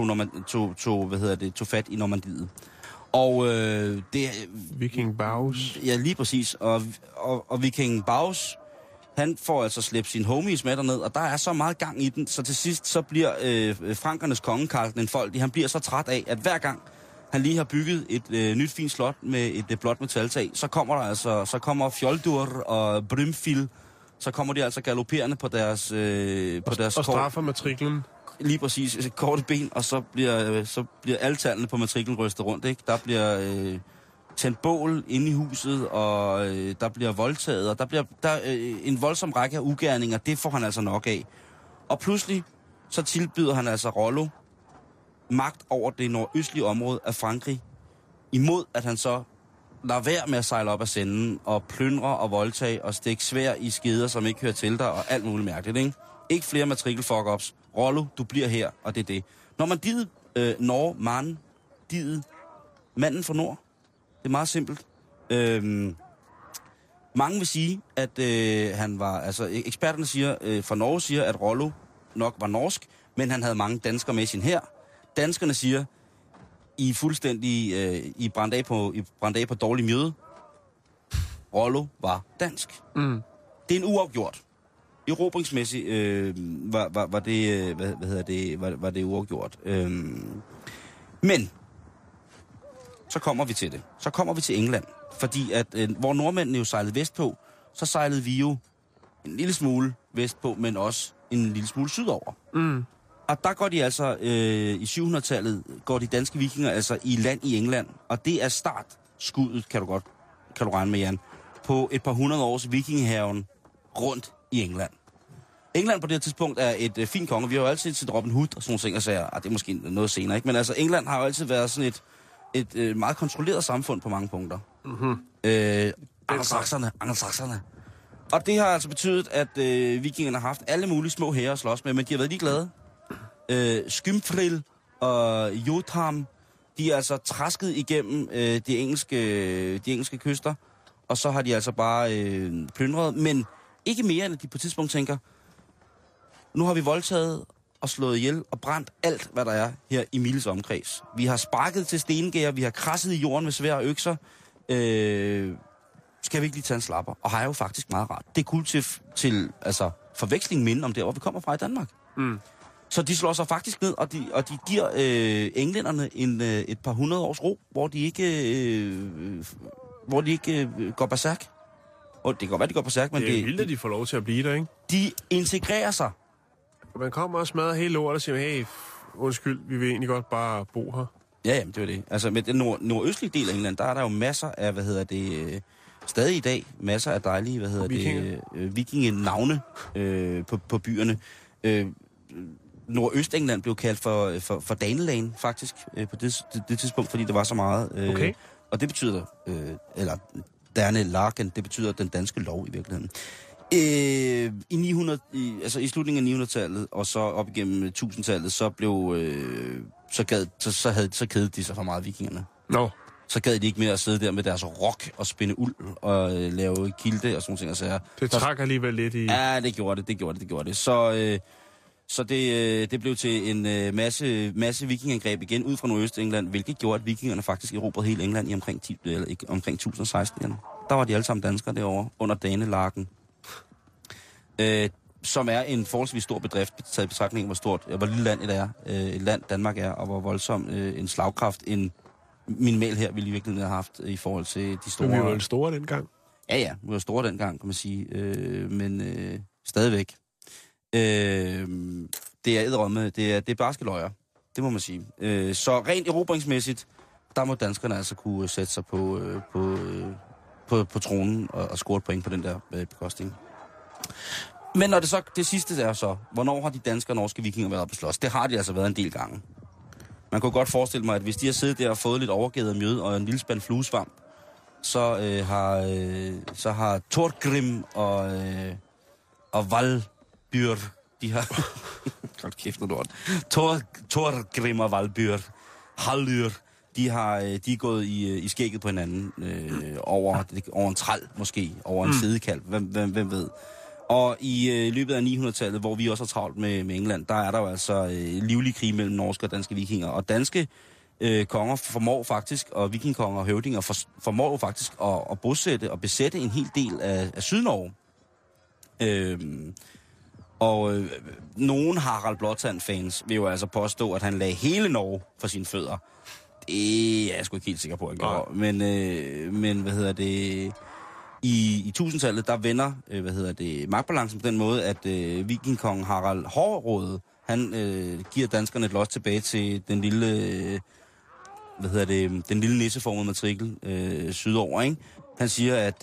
tog fat i Normandiet. Og det... Viking Baus. Ja, lige præcis. Og Viking Baus, han får altså slæbt sin homies med derned, og der er så meget gang i den, så til sidst så bliver frankernes konge, Karl den Foldige, han bliver så træt af, at hver gang han lige har bygget et nyt fint slot med et blåt metaltag, så kommer Fjoldur og Brymfil, så kommer de altså galopperende på deres og straffer matriklen. Lige præcis, korte ben, og så bliver alle tallene på matriklen rystet rundt, ikke? Der bliver tændt bål inde i huset, og der bliver voldtaget, og der bliver en voldsom række af ugerninger, det får han altså nok af. Og pludselig så tilbyder han altså Rollo magt over det nordøstlige område af Frankrig, imod at han så lader være med at sejle op af senden, og plyndre og voldtage, og stikke svær i skeder, som ikke hører til dig, og alt muligt mærkeligt, ikke? Ikke flere matrikel-fuck-ups. Rollo, du bliver her, og det er det. Normandiet, Normandiet, manden fra nord. Det er meget simpelt. Mange vil sige, at han var, altså eksperterne siger, fra Norge siger, at Rollo nok var norsk, men han havde mange danskere med i sin hær. Danskerne siger, I fuldstændig I brændte af på dårlig mjøde. Rollo var dansk. Det er en uafgjort. Erobringsmæssigt var det uafgjort. Men så kommer vi til det. Så kommer vi til England, fordi at hvor nordmændene jo sejlede vestpå, så sejlede vi jo en lille smule vestpå, men også en lille smule sydover. Og der går de altså, i 700-tallet, går de danske vikinger altså i land i England. Og det er startskuddet, kan du regne med, Jan, på et par 100 års vikingehærgen rundt i England. England på det her tidspunkt er et fint konge. Vi har jo altid set Robin Hood og sådan nogle ting, og sagde, det er måske noget senere, ikke? Men altså, England har jo altid været sådan et meget kontrolleret samfund på mange punkter. Angelsakserne. Og det har altså betydet, at vikingerne har haft alle mulige små hære at slås med, men de har været ligeglade. Skymfril og Jotham, de er altså trasket igennem de engelske kyster, og så har de altså bare plyndret, men ikke mere, end de på et tidspunkt tænker, nu har vi voldtaget og slået ihjel og brændt alt, hvad der er her i Miles omkreds. Vi har sparket til stengærer, vi har krasset i jorden med svær og økser. Skal vi ikke lige tage en slapper? Og har jo faktisk meget rart. Det er cool til altså, forveksling minde om der, hvor vi kommer fra i Danmark. Så de slår sig faktisk ned, og de giver englænderne et par 100 års ro, hvor de ikke går berserk. Og det kan godt være, de går berserk, men det er vildt, at de får lov til at blive der, ikke? De integrerer sig. Man kommer og smadrer hele lort og siger, hey, undskyld, vi vil egentlig godt bare bo her. Ja, jamen, det var det. Altså, med den nordøstlige del af England, der er der jo masser af, stadig i dag, masser af dejlige, vikingenavne på byerne. Nordøst-England blev kaldt for Daneland, faktisk, på det tidspunkt, fordi der var så meget. Okay. Og det betyder, Danelarken, det betyder den danske lov i virkeligheden. I slutningen af 900-tallet, og så op igennem 1000-tallet, så kedede de sig for meget, vikingerne. Så gad de ikke mere at sidde der med deres rok og spænde uld og lave kilde og sådan ting. Altså, det trak alligevel lidt i... Ja, det gjorde det. Så Så det blev til en masse vikingangreb igen ud fra Nordøst-England, hvilket gjorde, at vikingerne faktisk erobrede hele England i omkring 1016 igen. Der var de alle sammen danskere derovre, under Danelarken. Som er en forholdsvis stor bedrift, taget i betragtning hvor lille land det er, et land Danmark er, og hvor voldsom en slagkraft en minimal her ville i virkeligheden have haft i forhold til de store... Men vi var jo store dengang. Ja, vi var store dengang, kan man sige, men stadigvæk. Det er edderrømme, det er barske løjer, det må man sige. Så rent erobringsmæssigt, der må danskerne altså kunne sætte sig på tronen og score et point på den der bekostning. Men når det sidste er så, hvornår har de danske og norske vikinger været oppe at slås? Det har de altså været en del gange. Man kunne godt forestille mig, at hvis de har siddet der og fået lidt overgivet af mjød og en lille spand fluesvamp, så har Thorgrim og Valbyr, de har... Godt kæft, noget lort. Thorgrim og Valbyr, Hallyr, de er gået i skægget på hinanden over en træl, måske, over en fedekalv, hvem ved. Og i løbet af 900-tallet, hvor vi også har travlt med England, der er der jo altså livlig krig mellem norske og danske vikinger. Og danske konger formår faktisk, og vikingkonger og høvdinger formår jo faktisk at bosætte og besætte en hel del af Sydnorge. Nogle Harald Blåtand-fans vil jo altså påstå, at han lagde hele Norge for sine fødder. Det er jeg sgu ikke helt sikker på, at jeg men hvad hedder det... I 1000-tallet, der vender magtbalancen på den måde, at vikingkongen Harald Hårråde, han giver danskerne et los tilbage til den lille, den lille nisseformede matrikel sydover, ikke? Han siger, at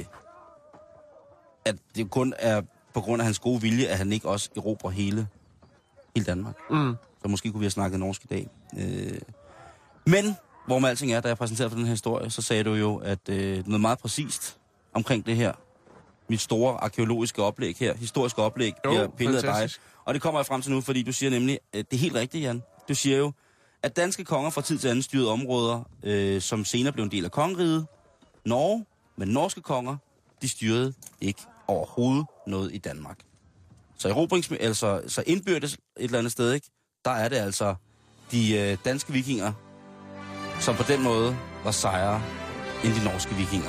det kun er på grund af hans gode vilje, at han ikke også erobrer hele Danmark. Så måske kunne vi have snakket norsk i dag. Men, hvor med alting er, da jeg præsenterede for den her historie, så sagde du jo, at noget meget præcist omkring det her, mit store arkeologiske oplæg her, historiske oplæg, bliver pillet af dig. Og det kommer jeg frem til nu, fordi du siger nemlig, det er helt rigtigt, Jan. Du siger jo, at danske konger fra tid til anden styrede områder, som senere blev en del af kongeriget, Norge, men norske konger, de styrede ikke overhovedet noget i Danmark. Så så indbyrdes et eller andet sted, ikke? Der er det altså de danske vikinger, som på den måde var sejre end de norske vikinger.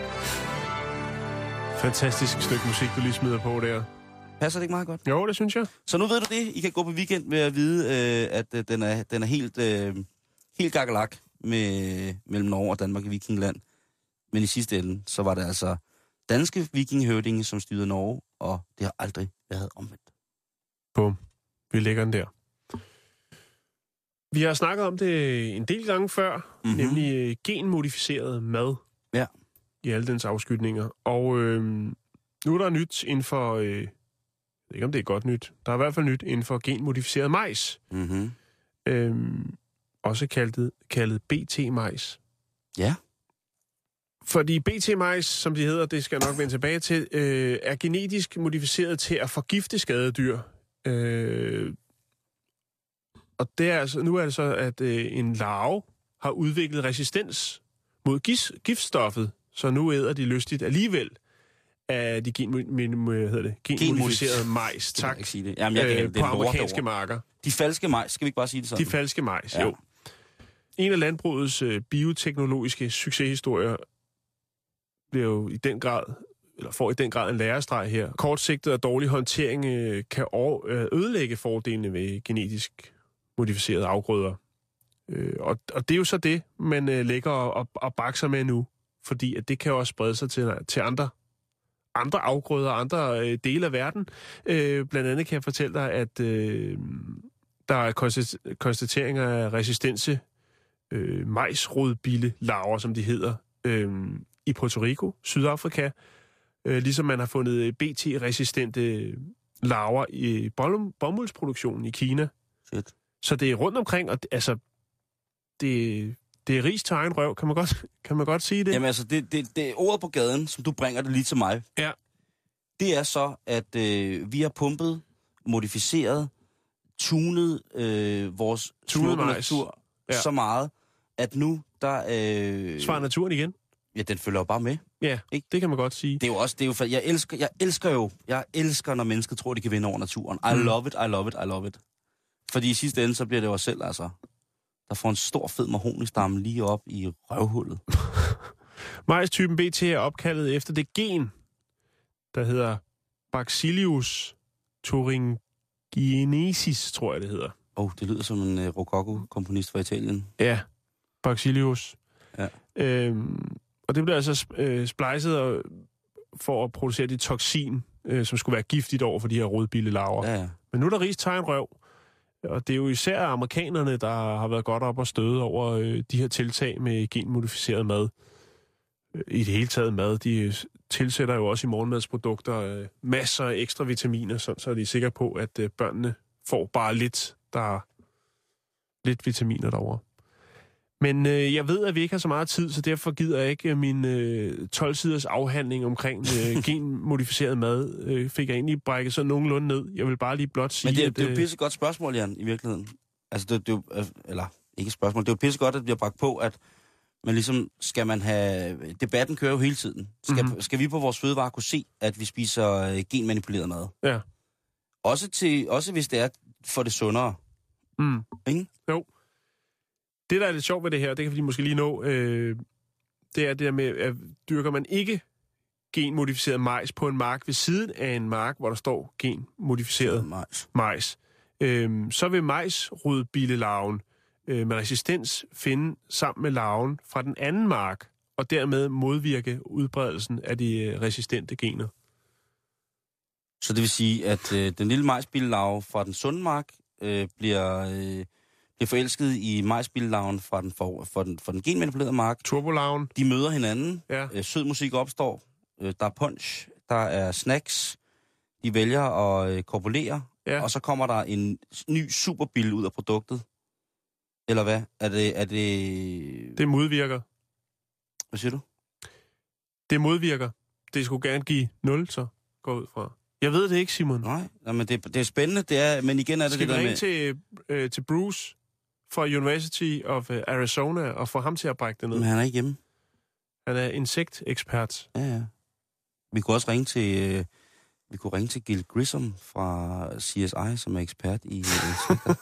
Fantastisk stykke musik, du lige smider på der. Passer det ikke meget godt? Jo, det synes jeg. Så nu ved du det. I kan gå på weekend med at vide, at den er helt gakkelak mellem Norge og Danmark i Vikingland. Men i sidste ende, så var det altså danske vikinghøvdinge, som styrede Norge, og det har aldrig været omvendt. Bum. Vi lægger den der. Vi har snakket om det en del gange før, nemlig genmodificeret mad. Ja. I alle dens afskydninger. Og nu er der nyt inden for... jeg ved ikke, om det er godt nyt. Der er i hvert fald nyt inden for genmodificeret majs. Også kaldet BT-majs. Ja. Fordi BT-majs, som de hedder, det skal jeg nok vende tilbage til, er genetisk modificeret til at forgifte skadedyr. Og det er altså, nu er det så, at en larve har udviklet resistens mod giftstoffet, så nu æder de lystigt alligevel af de genmodificerede majs. Tak. Jeg sige det. Jamen, på amerikanske marker. De falske majs, skal vi ikke bare sige det sådan? De falske majs, jo. En af landbrugets bioteknologiske succeshistorier bliver jo i den grad, eller får i den grad en lærestreg her. Kortsigtet og dårlig håndtering kan ødelægge fordelene ved genetisk modificerede afgrøder. Og det er jo så det, man lægger og bakser med nu, fordi at det kan også sprede sig til andre afgrøder, andre dele af verden. Blandt andet kan jeg fortælle dig, at der er konstateringer af resistente majsrodbille-larver, som de hedder, i Puerto Rico, Sydafrika, ligesom man har fundet BT-resistente larver i bomuldsproduktionen i Kina. Shit. Så det er rundt omkring, og altså, det er ris til egen røv, kan man godt sige det? Jamen altså, det ordet på gaden, som du bringer det lige til mig, ja. Det er så, at vi har pumpet, modificeret, tunet vores smukke natur så meget, at nu der... Svarer naturen igen? Ja, den følger jo bare med. Ja, ikke? Det kan man godt sige. Det er jo også, jeg elsker, når mennesker tror, de kan vinde over naturen. I love it. Fordi i sidste ende, så bliver det jo selv, altså, der får en stor, fed mahognistamme lige op i røvhullet. Majstypen BT er opkaldet efter det gen, der hedder Bacillus thuringiensis, tror jeg, det hedder. Det lyder som en rococo-komponist fra Italien. Ja, Bacillus. Ja. Og det bliver altså splejset for at producere det toksin, som skulle være giftigt over for de her rodbillelarver. Ja. Men nu er der rigs tegnrøv, og det er jo især amerikanerne, der har været godt op og støde over de her tiltag med genmodificeret mad. I det hele taget mad, de tilsætter jo også i morgenmadsprodukter masser af ekstra vitaminer, så er de sikre på, at børnene får bare lidt vitaminer derovre. Men jeg ved, at vi ikke har så meget tid, så derfor gider jeg ikke min 12-siders afhandling omkring genmodificeret mad. Fik jeg egentlig brækket sådan nogenlunde ned. Jeg vil bare lige blot sige, men det er jo et pissegodt spørgsmål, Jan, i virkeligheden. Altså, eller ikke et spørgsmål. Det er jo pissegodt, at det bliver bragt på, at man ligesom, skal man have... Debatten kører jo hele tiden. Skal vi på vores fødevarer kunne se, at vi spiser genmanipuleret mad? Ja. Også hvis det er for det sundere. Ikke? Jo. Det, der er lidt sjovt ved det her, det kan vi måske lige nå, det er det der med, at dyrker man ikke genmodificeret majs på en mark ved siden af en mark, hvor der står genmodificeret majs, så vil majsrodbillelarven med resistens finde sammen med larven fra den anden mark, og dermed modvirke udbredelsen af de resistente gener. Så det vil sige, at den lille majsbillelarve fra den sunde mark bliver forelsket i majsbillelarven fra den genmanipulerede mark. Turbolarven. De møder hinanden. Ja. Sød musik opstår. Der er punch. Der er snacks. De vælger at korpulere. Ja. Og så kommer der en ny superbille ud af produktet. Eller hvad? Er det... Det modvirker. Hvad siger du? Det modvirker. Det skulle gerne give 0, så går ud fra. Jeg ved det ikke, Simon. Nej, men det er spændende. Det er, men igen er det Skal det der med... Skal vi ringe til Bruce fra University of Arizona og få ham til at brække det ned? Men han er ikke hjemme. Han er insektekspert. Ja. Vi kunne også ringe til Gil Grissom fra CSI, som er ekspert i insekter.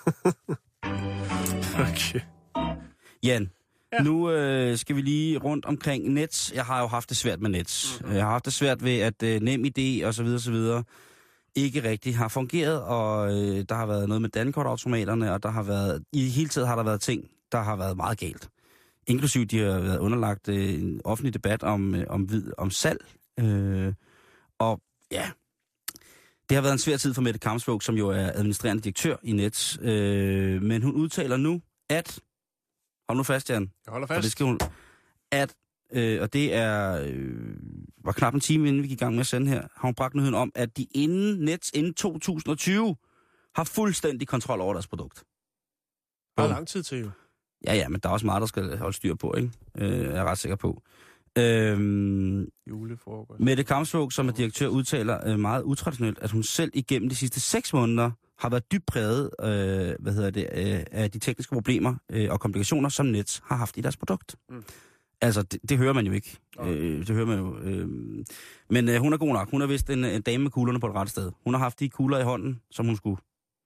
Okay. Jan, nu skal vi lige rundt omkring Nets. Jeg har jo haft det svært med Nets. Jeg har haft det svært ved, at NemID og så videre ikke rigtig har fungeret, og der har været noget med dankortautomaterne, og der har været, i hele tiden har der været ting, der har været meget galt. Inklusiv de har været underlagt en offentlig debat om salg. Og ja, det har været en svær tid for Mette Kamsvåg, som jo er administrerende direktør i Nets. Men hun udtaler nu, at... Hold nu fast, Jan. Jeg holder fast. Det skal hun... og det var knap en time, inden vi gik i gang med at sende her, har hun bragt nyheden om, at de inden 2020 har fuldstændig kontrol over deres produkt. Der er lang tid til jo. Ja, men der er også meget, der skal holde styr på, ikke? Jeg er ret sikker på. Julefrokost. Mette Kamsvåg, som er direktør, udtaler meget utraditionelt, at hun selv igennem de sidste 6 måneder har været dybt præget af de tekniske problemer og komplikationer, som Nets har haft i deres produkt. Altså, det hører man jo ikke. Det hører man jo. Men hun er god nok. Hun er vist en dame med kuglerne på et rette sted. Hun har haft de kugler i hånden, som hun skulle.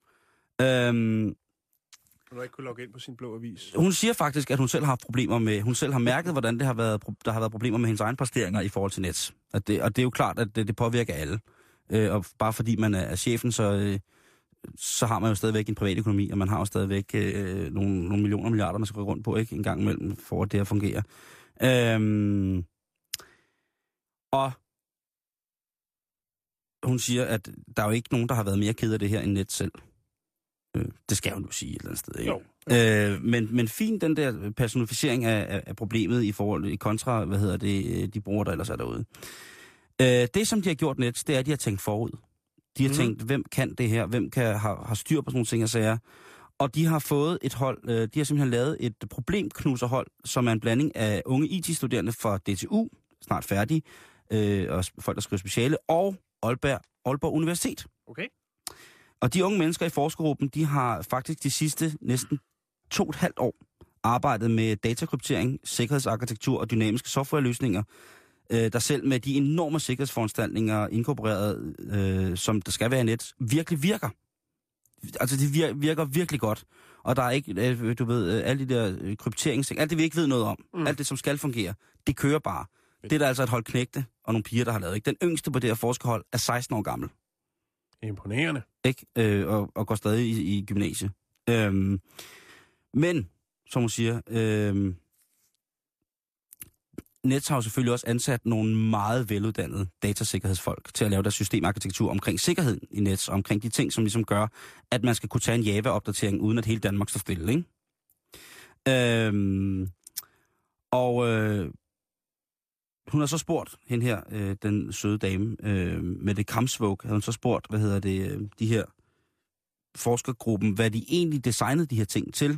Hun har ikke kunnet logge ind på sin blå avis. Hun siger faktisk, at hun selv har haft problemer med... Hun selv har mærket, hvordan der har været problemer med hendes egen præsteringer i forhold til Nets. Og det er jo klart, at det påvirker alle. Og bare fordi man er chefen, så har man jo stadigvæk en privat økonomi, og man har jo stadigvæk nogle millioner milliarder, man skal gå rundt på, ikke? En gang imellem, for at det her fungerer. Og hun siger, at der er jo ikke nogen, der har været mere ked af det her end Nets selv. Det skal hun jo sige et eller andet sted, ikke? Jo. Men fint den der personificering af problemet i forhold i kontra, de brugere, der ellers er derude. Det, som de har gjort Nets, det er, at de har tænkt forud. De har tænkt, hvem kan det her? Hvem har styr på sådan nogle ting og sager? Og de har fået et hold, de har simpelthen lavet et problemknuserhold, som er en blanding af unge IT-studerende fra DTU, snart færdige, og folk, der skriver speciale, og Aalborg Universitet. Okay. Og de unge mennesker i forskergruppen, de har faktisk de sidste næsten 2,5 år arbejdet med datakryptering, sikkerhedsarkitektur og dynamiske softwareløsninger, der selv med de enorme sikkerhedsforanstaltninger inkorporeret, som der skal være i net, virkelig virker. Altså, det virker virkelig godt. Og der er ikke, du ved, alle de der krypteringsting, alt det vi ikke ved noget om, alt det som skal fungere, det kører bare. Det er der altså et hold knægte og nogle piger, der har lavet. Ikke? Den yngste på det her forskerhold er 16 år gammel. Imponerende. Ikke? Og går stadig i gymnasie. Men, som hun siger, Nets har jo selvfølgelig også ansat nogle meget veluddannede datasikkerhedsfolk til at lave deres systemarkitektur omkring sikkerheden i Nets, og omkring de ting, som ligesom gør, at man skal kunne tage en Java-opdatering, uden at hele Danmark står stille, ikke? Hun har så spurgt, hende her, den søde dame, med det Kramsvåg, havde hun så spurgt, de her forskergruppen, hvad de egentlig designede de her ting til,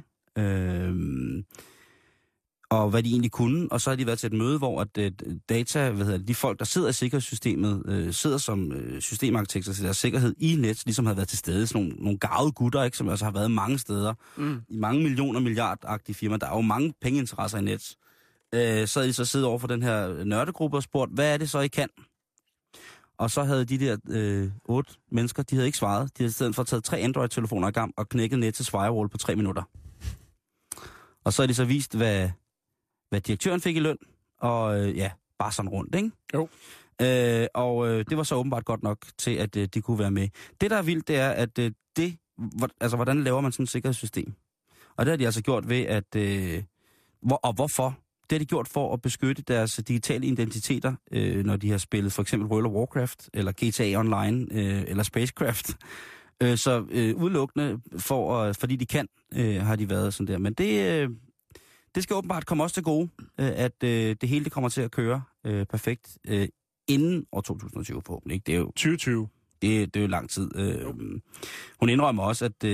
og hvad de egentlig kunne, og så har de været til et møde, hvor at de folk, der sidder i sikkerhedssystemet, sidder som systemarkitekter til deres sikkerhed i Nets, ligesom har været til stede, sådan nogle garvede gutter, ikke, som altså har været mange steder, i mange millioner milliardagtige firmaer. Der er jo mange pengeinteresser i Nets. Så havde de så siddet over for den her nørdegruppe og spurgt, hvad er det så, I kan? Og så havde de der 8 mennesker, de havde ikke svaret. De havde i stedet for taget 3 Android-telefoner i gang og knækket Nets' firewall på 3 minutter. Og så har de så vist, hvad direktøren fik i løn, og bare sådan rundt, ikke? Jo. Det var så åbenbart godt nok til, at de kunne være med. Det, der er vildt, det er, at hvordan laver man sådan et sikkerhedssystem? Og det har de altså gjort ved, at... hvorfor? Det har de gjort for at beskytte deres digitale identiteter, når de har spillet for eksempel World of Warcraft, eller GTA Online, eller Spacecraft. Udelukkende fordi de kan, har de været sådan der. Men det skal åbenbart komme også til gode, at det hele det kommer til at køre perfekt inden år 2020 forhåbentlig. Ikke? Det er jo 2020. Det er jo lang tid. Hun indrømmer også, at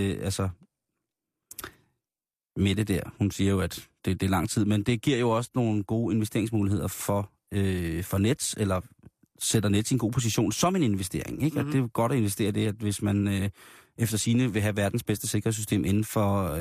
med det der, hun siger jo, at det er lang tid, men det giver jo også nogle gode investeringsmuligheder for Nets, eller sætter Nets i en god position som en investering. Ikke? At det er godt at investere det, at hvis man efter sigende vil have verdens bedste sikkerhedssystem inden for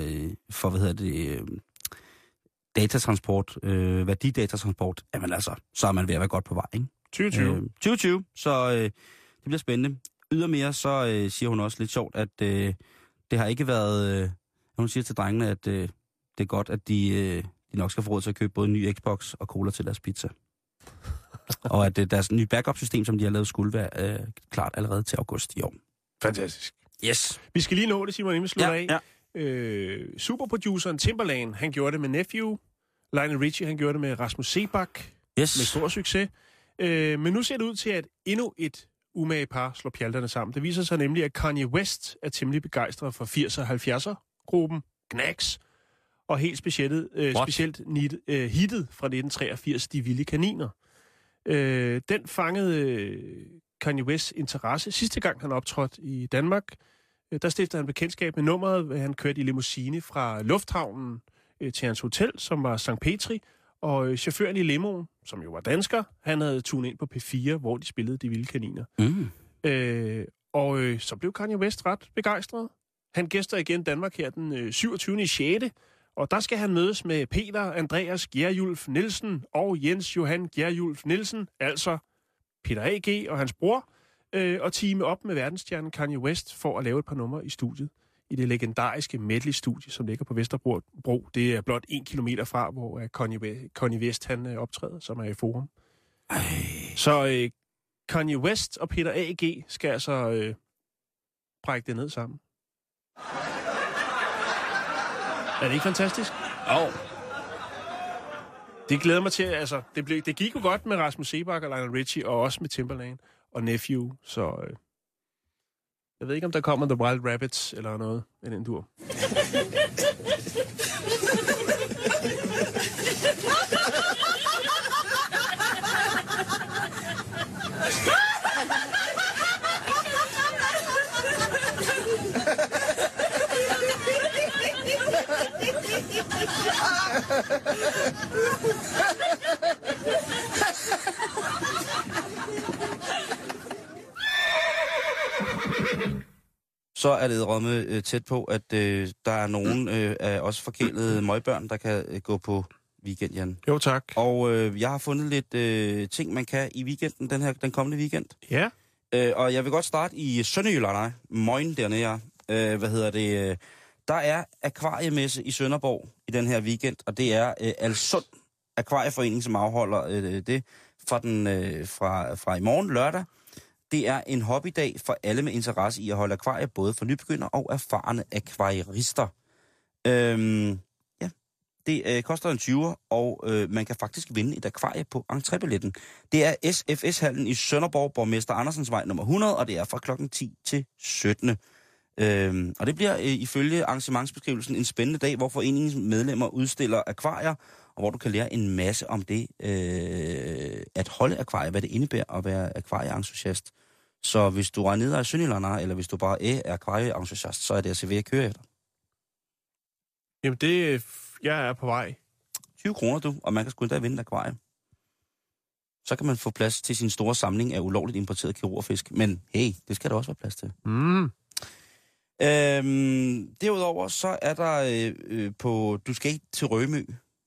datatransport, værdidatatransport, jamen altså, så er man ved at være godt på vej. Ikke? 2020, så det bliver spændende. Ydermere så siger hun også lidt sjovt, at det har ikke været... hun siger til drengene, at det er godt, at de nok skal få råd til at købe både en ny Xbox og cola til deres pizza. Og at deres nye backup-system, som de har lavet, skulle være klart allerede til august i år. Fantastisk. Yes. Vi skal lige nå det, Simon, inden vi slutter af. Superproduceren Timbaland, han gjorde det med Nephew. Lionel Richie, han gjorde det med Rasmus Seebach. Yes. Med stor succes. Men nu ser det ud til, at endnu et umage par slår pjalterne sammen. Det viser sig nemlig, at Kanye West er temmelig begejstret for 80'er og 70'er-gruppen Knacks, og helt specielt hittet fra 1983, De Vilde Kaniner. Den fangede Kanye Wests interesse. Sidste gang han optrådte i Danmark, der stiftede han bekendtskab med nummeret. Han kørte i limousine fra lufthavnen til hans hotel, som var St. Petri, og chaufføren i limoen, som jo var dansker, han havde tunet ind på P4, hvor de spillede De Vilde Kaniner. Så blev Kanye West ret begejstret. Han gæster igen Danmark her den 27. 6. Og der skal han mødes med Peter Andreas Gjerjulf Nielsen og Jens Johan Gjerjulf Nielsen, altså Peter A.G. og hans bror, og teame op med verdensstjernen Kanye West for at lave et par numre i studiet. I det legendariske Medley-studie, som ligger på Vesterbro. Det er blot 1 kilometer fra, hvor Kanye West han optræder, som er i Forum. Så Kanye West og Peter A.G. skal altså brække det ned sammen. Er det ikke fantastisk? Det glæder mig til, altså, det gik jo godt med Rasmus Seebach og Lionel Richie, og også med Timbaland og Nephew, så jeg ved ikke, om der kommer The Wild Rabbits eller noget i den tur. så er det edderrømme tæt på, at der er nogen af os forkælede møgbørn, der kan gå på weekend, Jan. Jo, tak. Og jeg har fundet lidt ting, man kan i weekenden, den kommende weekend. Ja. Og jeg vil godt starte i Sønderjylland, Møgen dernede. Der er akvariemesse i Sønderborg i den her weekend, og det er Alsund Akvarieforening, som afholder det fra i morgen lørdag. Det er en hobbydag for alle med interesse i at holde akvarier, både for nybegynder og erfarne akvarierister. Det koster en 20'er, og man kan faktisk vinde et akvarie på entrébilletten. Det er SFS-hallen i Sønderborg, Borgmester Andersens Vej nummer 100, og det er fra klokken 10 til 17. Og det bliver ifølge arrangementsbeskrivelsen en spændende dag, hvor foreningens medlemmer udstiller akvarier, og hvor du kan lære en masse om det at holde akvarier, hvad det indebærer at være akvarieentusiast. Så hvis du er nede af Sønderjylland, eller hvis du bare er akvarieentusiast, så er det altså ved at køre efter. Jamen jeg er på vej. 20 kroner du, og man kan sgu endda vinde et akvarie. Så kan man få plads til sin store samling af ulovligt importeret kirurgfisk. Men hey, det skal der også være plads til. Derudover så er der du skal ikke til Rømø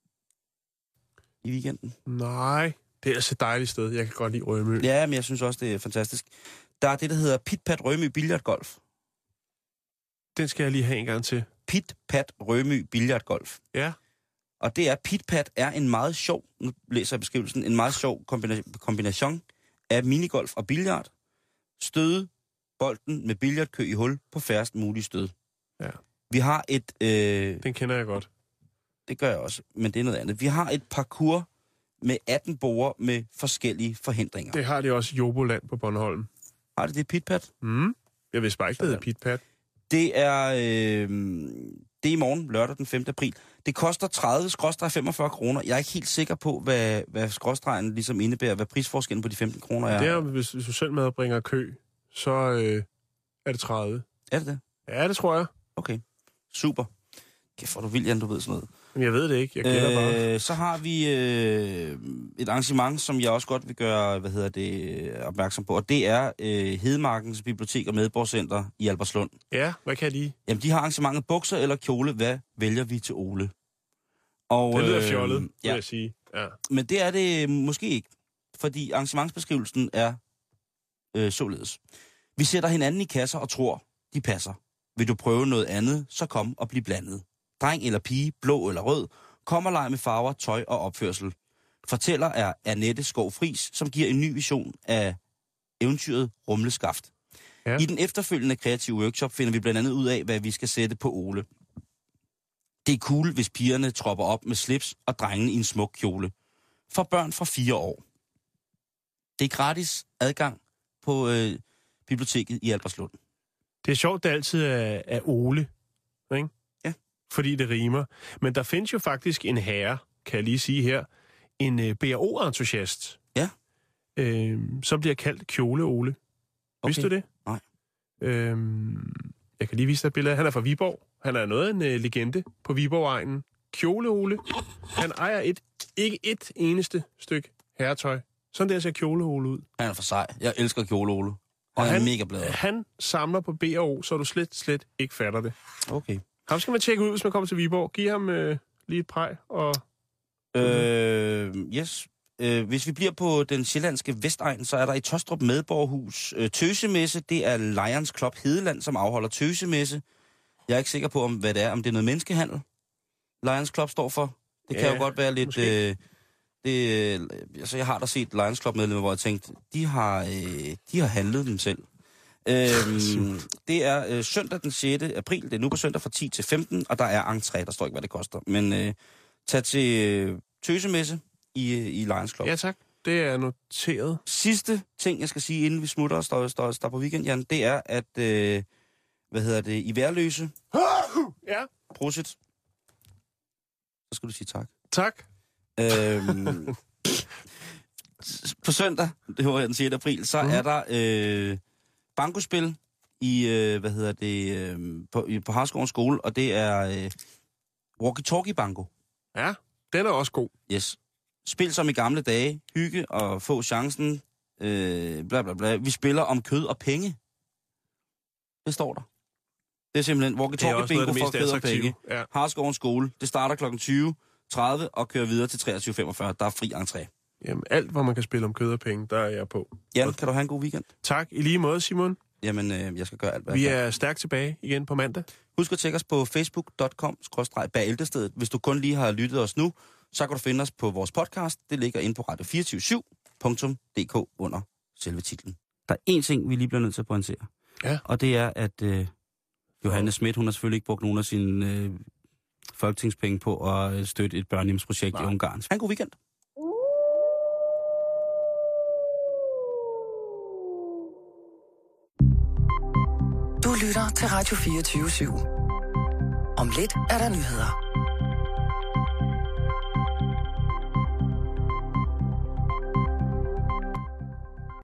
i weekenden. Nej, det er altså et dejligt sted. Jeg kan godt lide Rømø. Ja, men jeg synes også, det er fantastisk. Der er det, der hedder Pit Pat Rømø Billiardgolf. Den skal jeg lige have en gang til. Pit Pat Rømø Billiardgolf. Ja. Og det er, Pit Pat er en meget sjov, nu læser jeg beskrivelsen, en meget sjov kombination af minigolf og billard. Støde bolden med billiardkø i hul på færrest mulige stød. Ja. Vi har et... Den kender jeg godt. Det gør jeg også, men det er noget andet. Vi har et parkour med 18 borer med forskellige forhindringer. Det har de også i Joboland på Bornholm. Har det Pit Pat? Jeg vidste bare ikke, det hedder Pit Pat. Det er i morgen, lørdag den 5. april. Det koster 30-45 kroner. Jeg er ikke helt sikker på, hvad skråstregen ligesom indebærer, hvad prisforskellen på de 15 kroner er. Det er, hvis du selv medbringer kø, så er det 30. Er det det? Ja, det tror jeg. Okay, super. Kæft, hvor du vil, Jan, du ved sådan noget. Men jeg ved det ikke, jeg gætter bare. Så har vi et arrangement, som jeg også godt vil gøre, opmærksom på, og det er Hedemarkens Bibliotek og Medborgscenter i Albertslund. Ja, hvad kan de? Jamen, de har arrangementet bukser eller kjole. Hvad vælger vi til Ole? Og, det lyder fjollet, vil jeg sige. Ja. Men det er det måske ikke, fordi arrangementsbeskrivelsen er således. Vi sætter hinanden i kasser og tror, de passer. Vil du prøve noget andet, så kom og bliv blandet. Dreng eller pige, blå eller rød, kom og leg med farver, tøj og opførsel. Fortæller er Annette Skov Friis, som giver en ny vision af eventyret Rumleskaft. Ja. I den efterfølgende kreative workshop finder vi blandt andet ud af, hvad vi skal sætte på Ole. Det er cool, hvis pigerne tropper op med slips og drengene i en smuk kjole. For børn fra 4 år. Det er gratis adgang på biblioteket i Albertslund. Det er sjovt, det altid er Ole, ikke? Ja. Fordi det rimer. Men der findes jo faktisk en herre, kan jeg lige sige her, en BRO-entusiast. Ja. Som bliver kaldt Kjole-Ole. Okay. Vidste du det? Nej. Jeg kan lige vise dig et billede. Han er fra Viborg. Han er noget af en legende på Viborg-egnen. Kjole-Ole. Han ejer ikke et eneste stykke herretøj. Sådan der ser Kjole-Ole ud. Han er for sej. Jeg elsker Kjole-Ole. Og han er mega bladet. Han samler på BRO, så du slet ikke fatter det. Okay. Ham skal man tjekke ud, hvis man kommer til Viborg. Giv ham lige et præg. Og... Yes. Hvis vi bliver på den sjællandske Vestegn, så er der i Tostrup Medborgerhus tøsemesse. Det er Lions Club Hedeland, som afholder tøsemesse. Jeg er ikke sikker på, hvad det er. Om det er noget menneskehandel, Lions Club står for. Det kan jo godt være lidt... altså jeg har da set Lions Club medlemmer, hvor jeg tænkte, de har handlet dem selv. Det er søndag den 6. april. Det er nu på søndag fra 10 til 15, og der er entré. Der står ikke, hvad det koster. Men tag til tøsemesse i Lions Club. Ja, tak. Det er noteret. Sidste ting, jeg skal sige, inden vi smutter og står på weekend, Jan, det er, at i Værløse. Ja. Prosit. Så skal du sige tak. Tak. På søndag, det var den 6. april, så er der bankospil i, på Harskovens skole, og det er walkie-talkie banko. Ja, den er også god. Yes. Spil som i gamle dage, hygge og få chancen, bla bla bla. Vi spiller om kød og penge. Det står der. Det er simpelthen walkie-talkie-bingo for fede penge. Ja. Harskovens skole. Det starter kl. 20.30 og kører videre til 23.45. Der er fri entré. Jamen, alt, hvor man kan spille om kød og penge, der er jeg på. Jan, kan du have en god weekend? Tak. I lige måde, Simon. Jamen, jeg skal gøre alt, hvad Vi jeg kan. er stærkt tilbage igen på mandag. Husk at tjekke os på facebook.com/bagæltestedet. Hvis du kun lige har lyttet os nu, så kan du finde os på vores podcast. Det ligger inde på radio247.dk under selve titlen. Der er én ting, vi lige bliver nødt til at pointere. Ja. Og det er, at Johanne Schmidt, hun har selvfølgelig ikke brugt nogen af sine folketingspenge på at støtte et børnehjemsprojekt i Ungarn. Ha' en god weekend. Du lytter til Radio 24/7. Om lidt er der nyheder.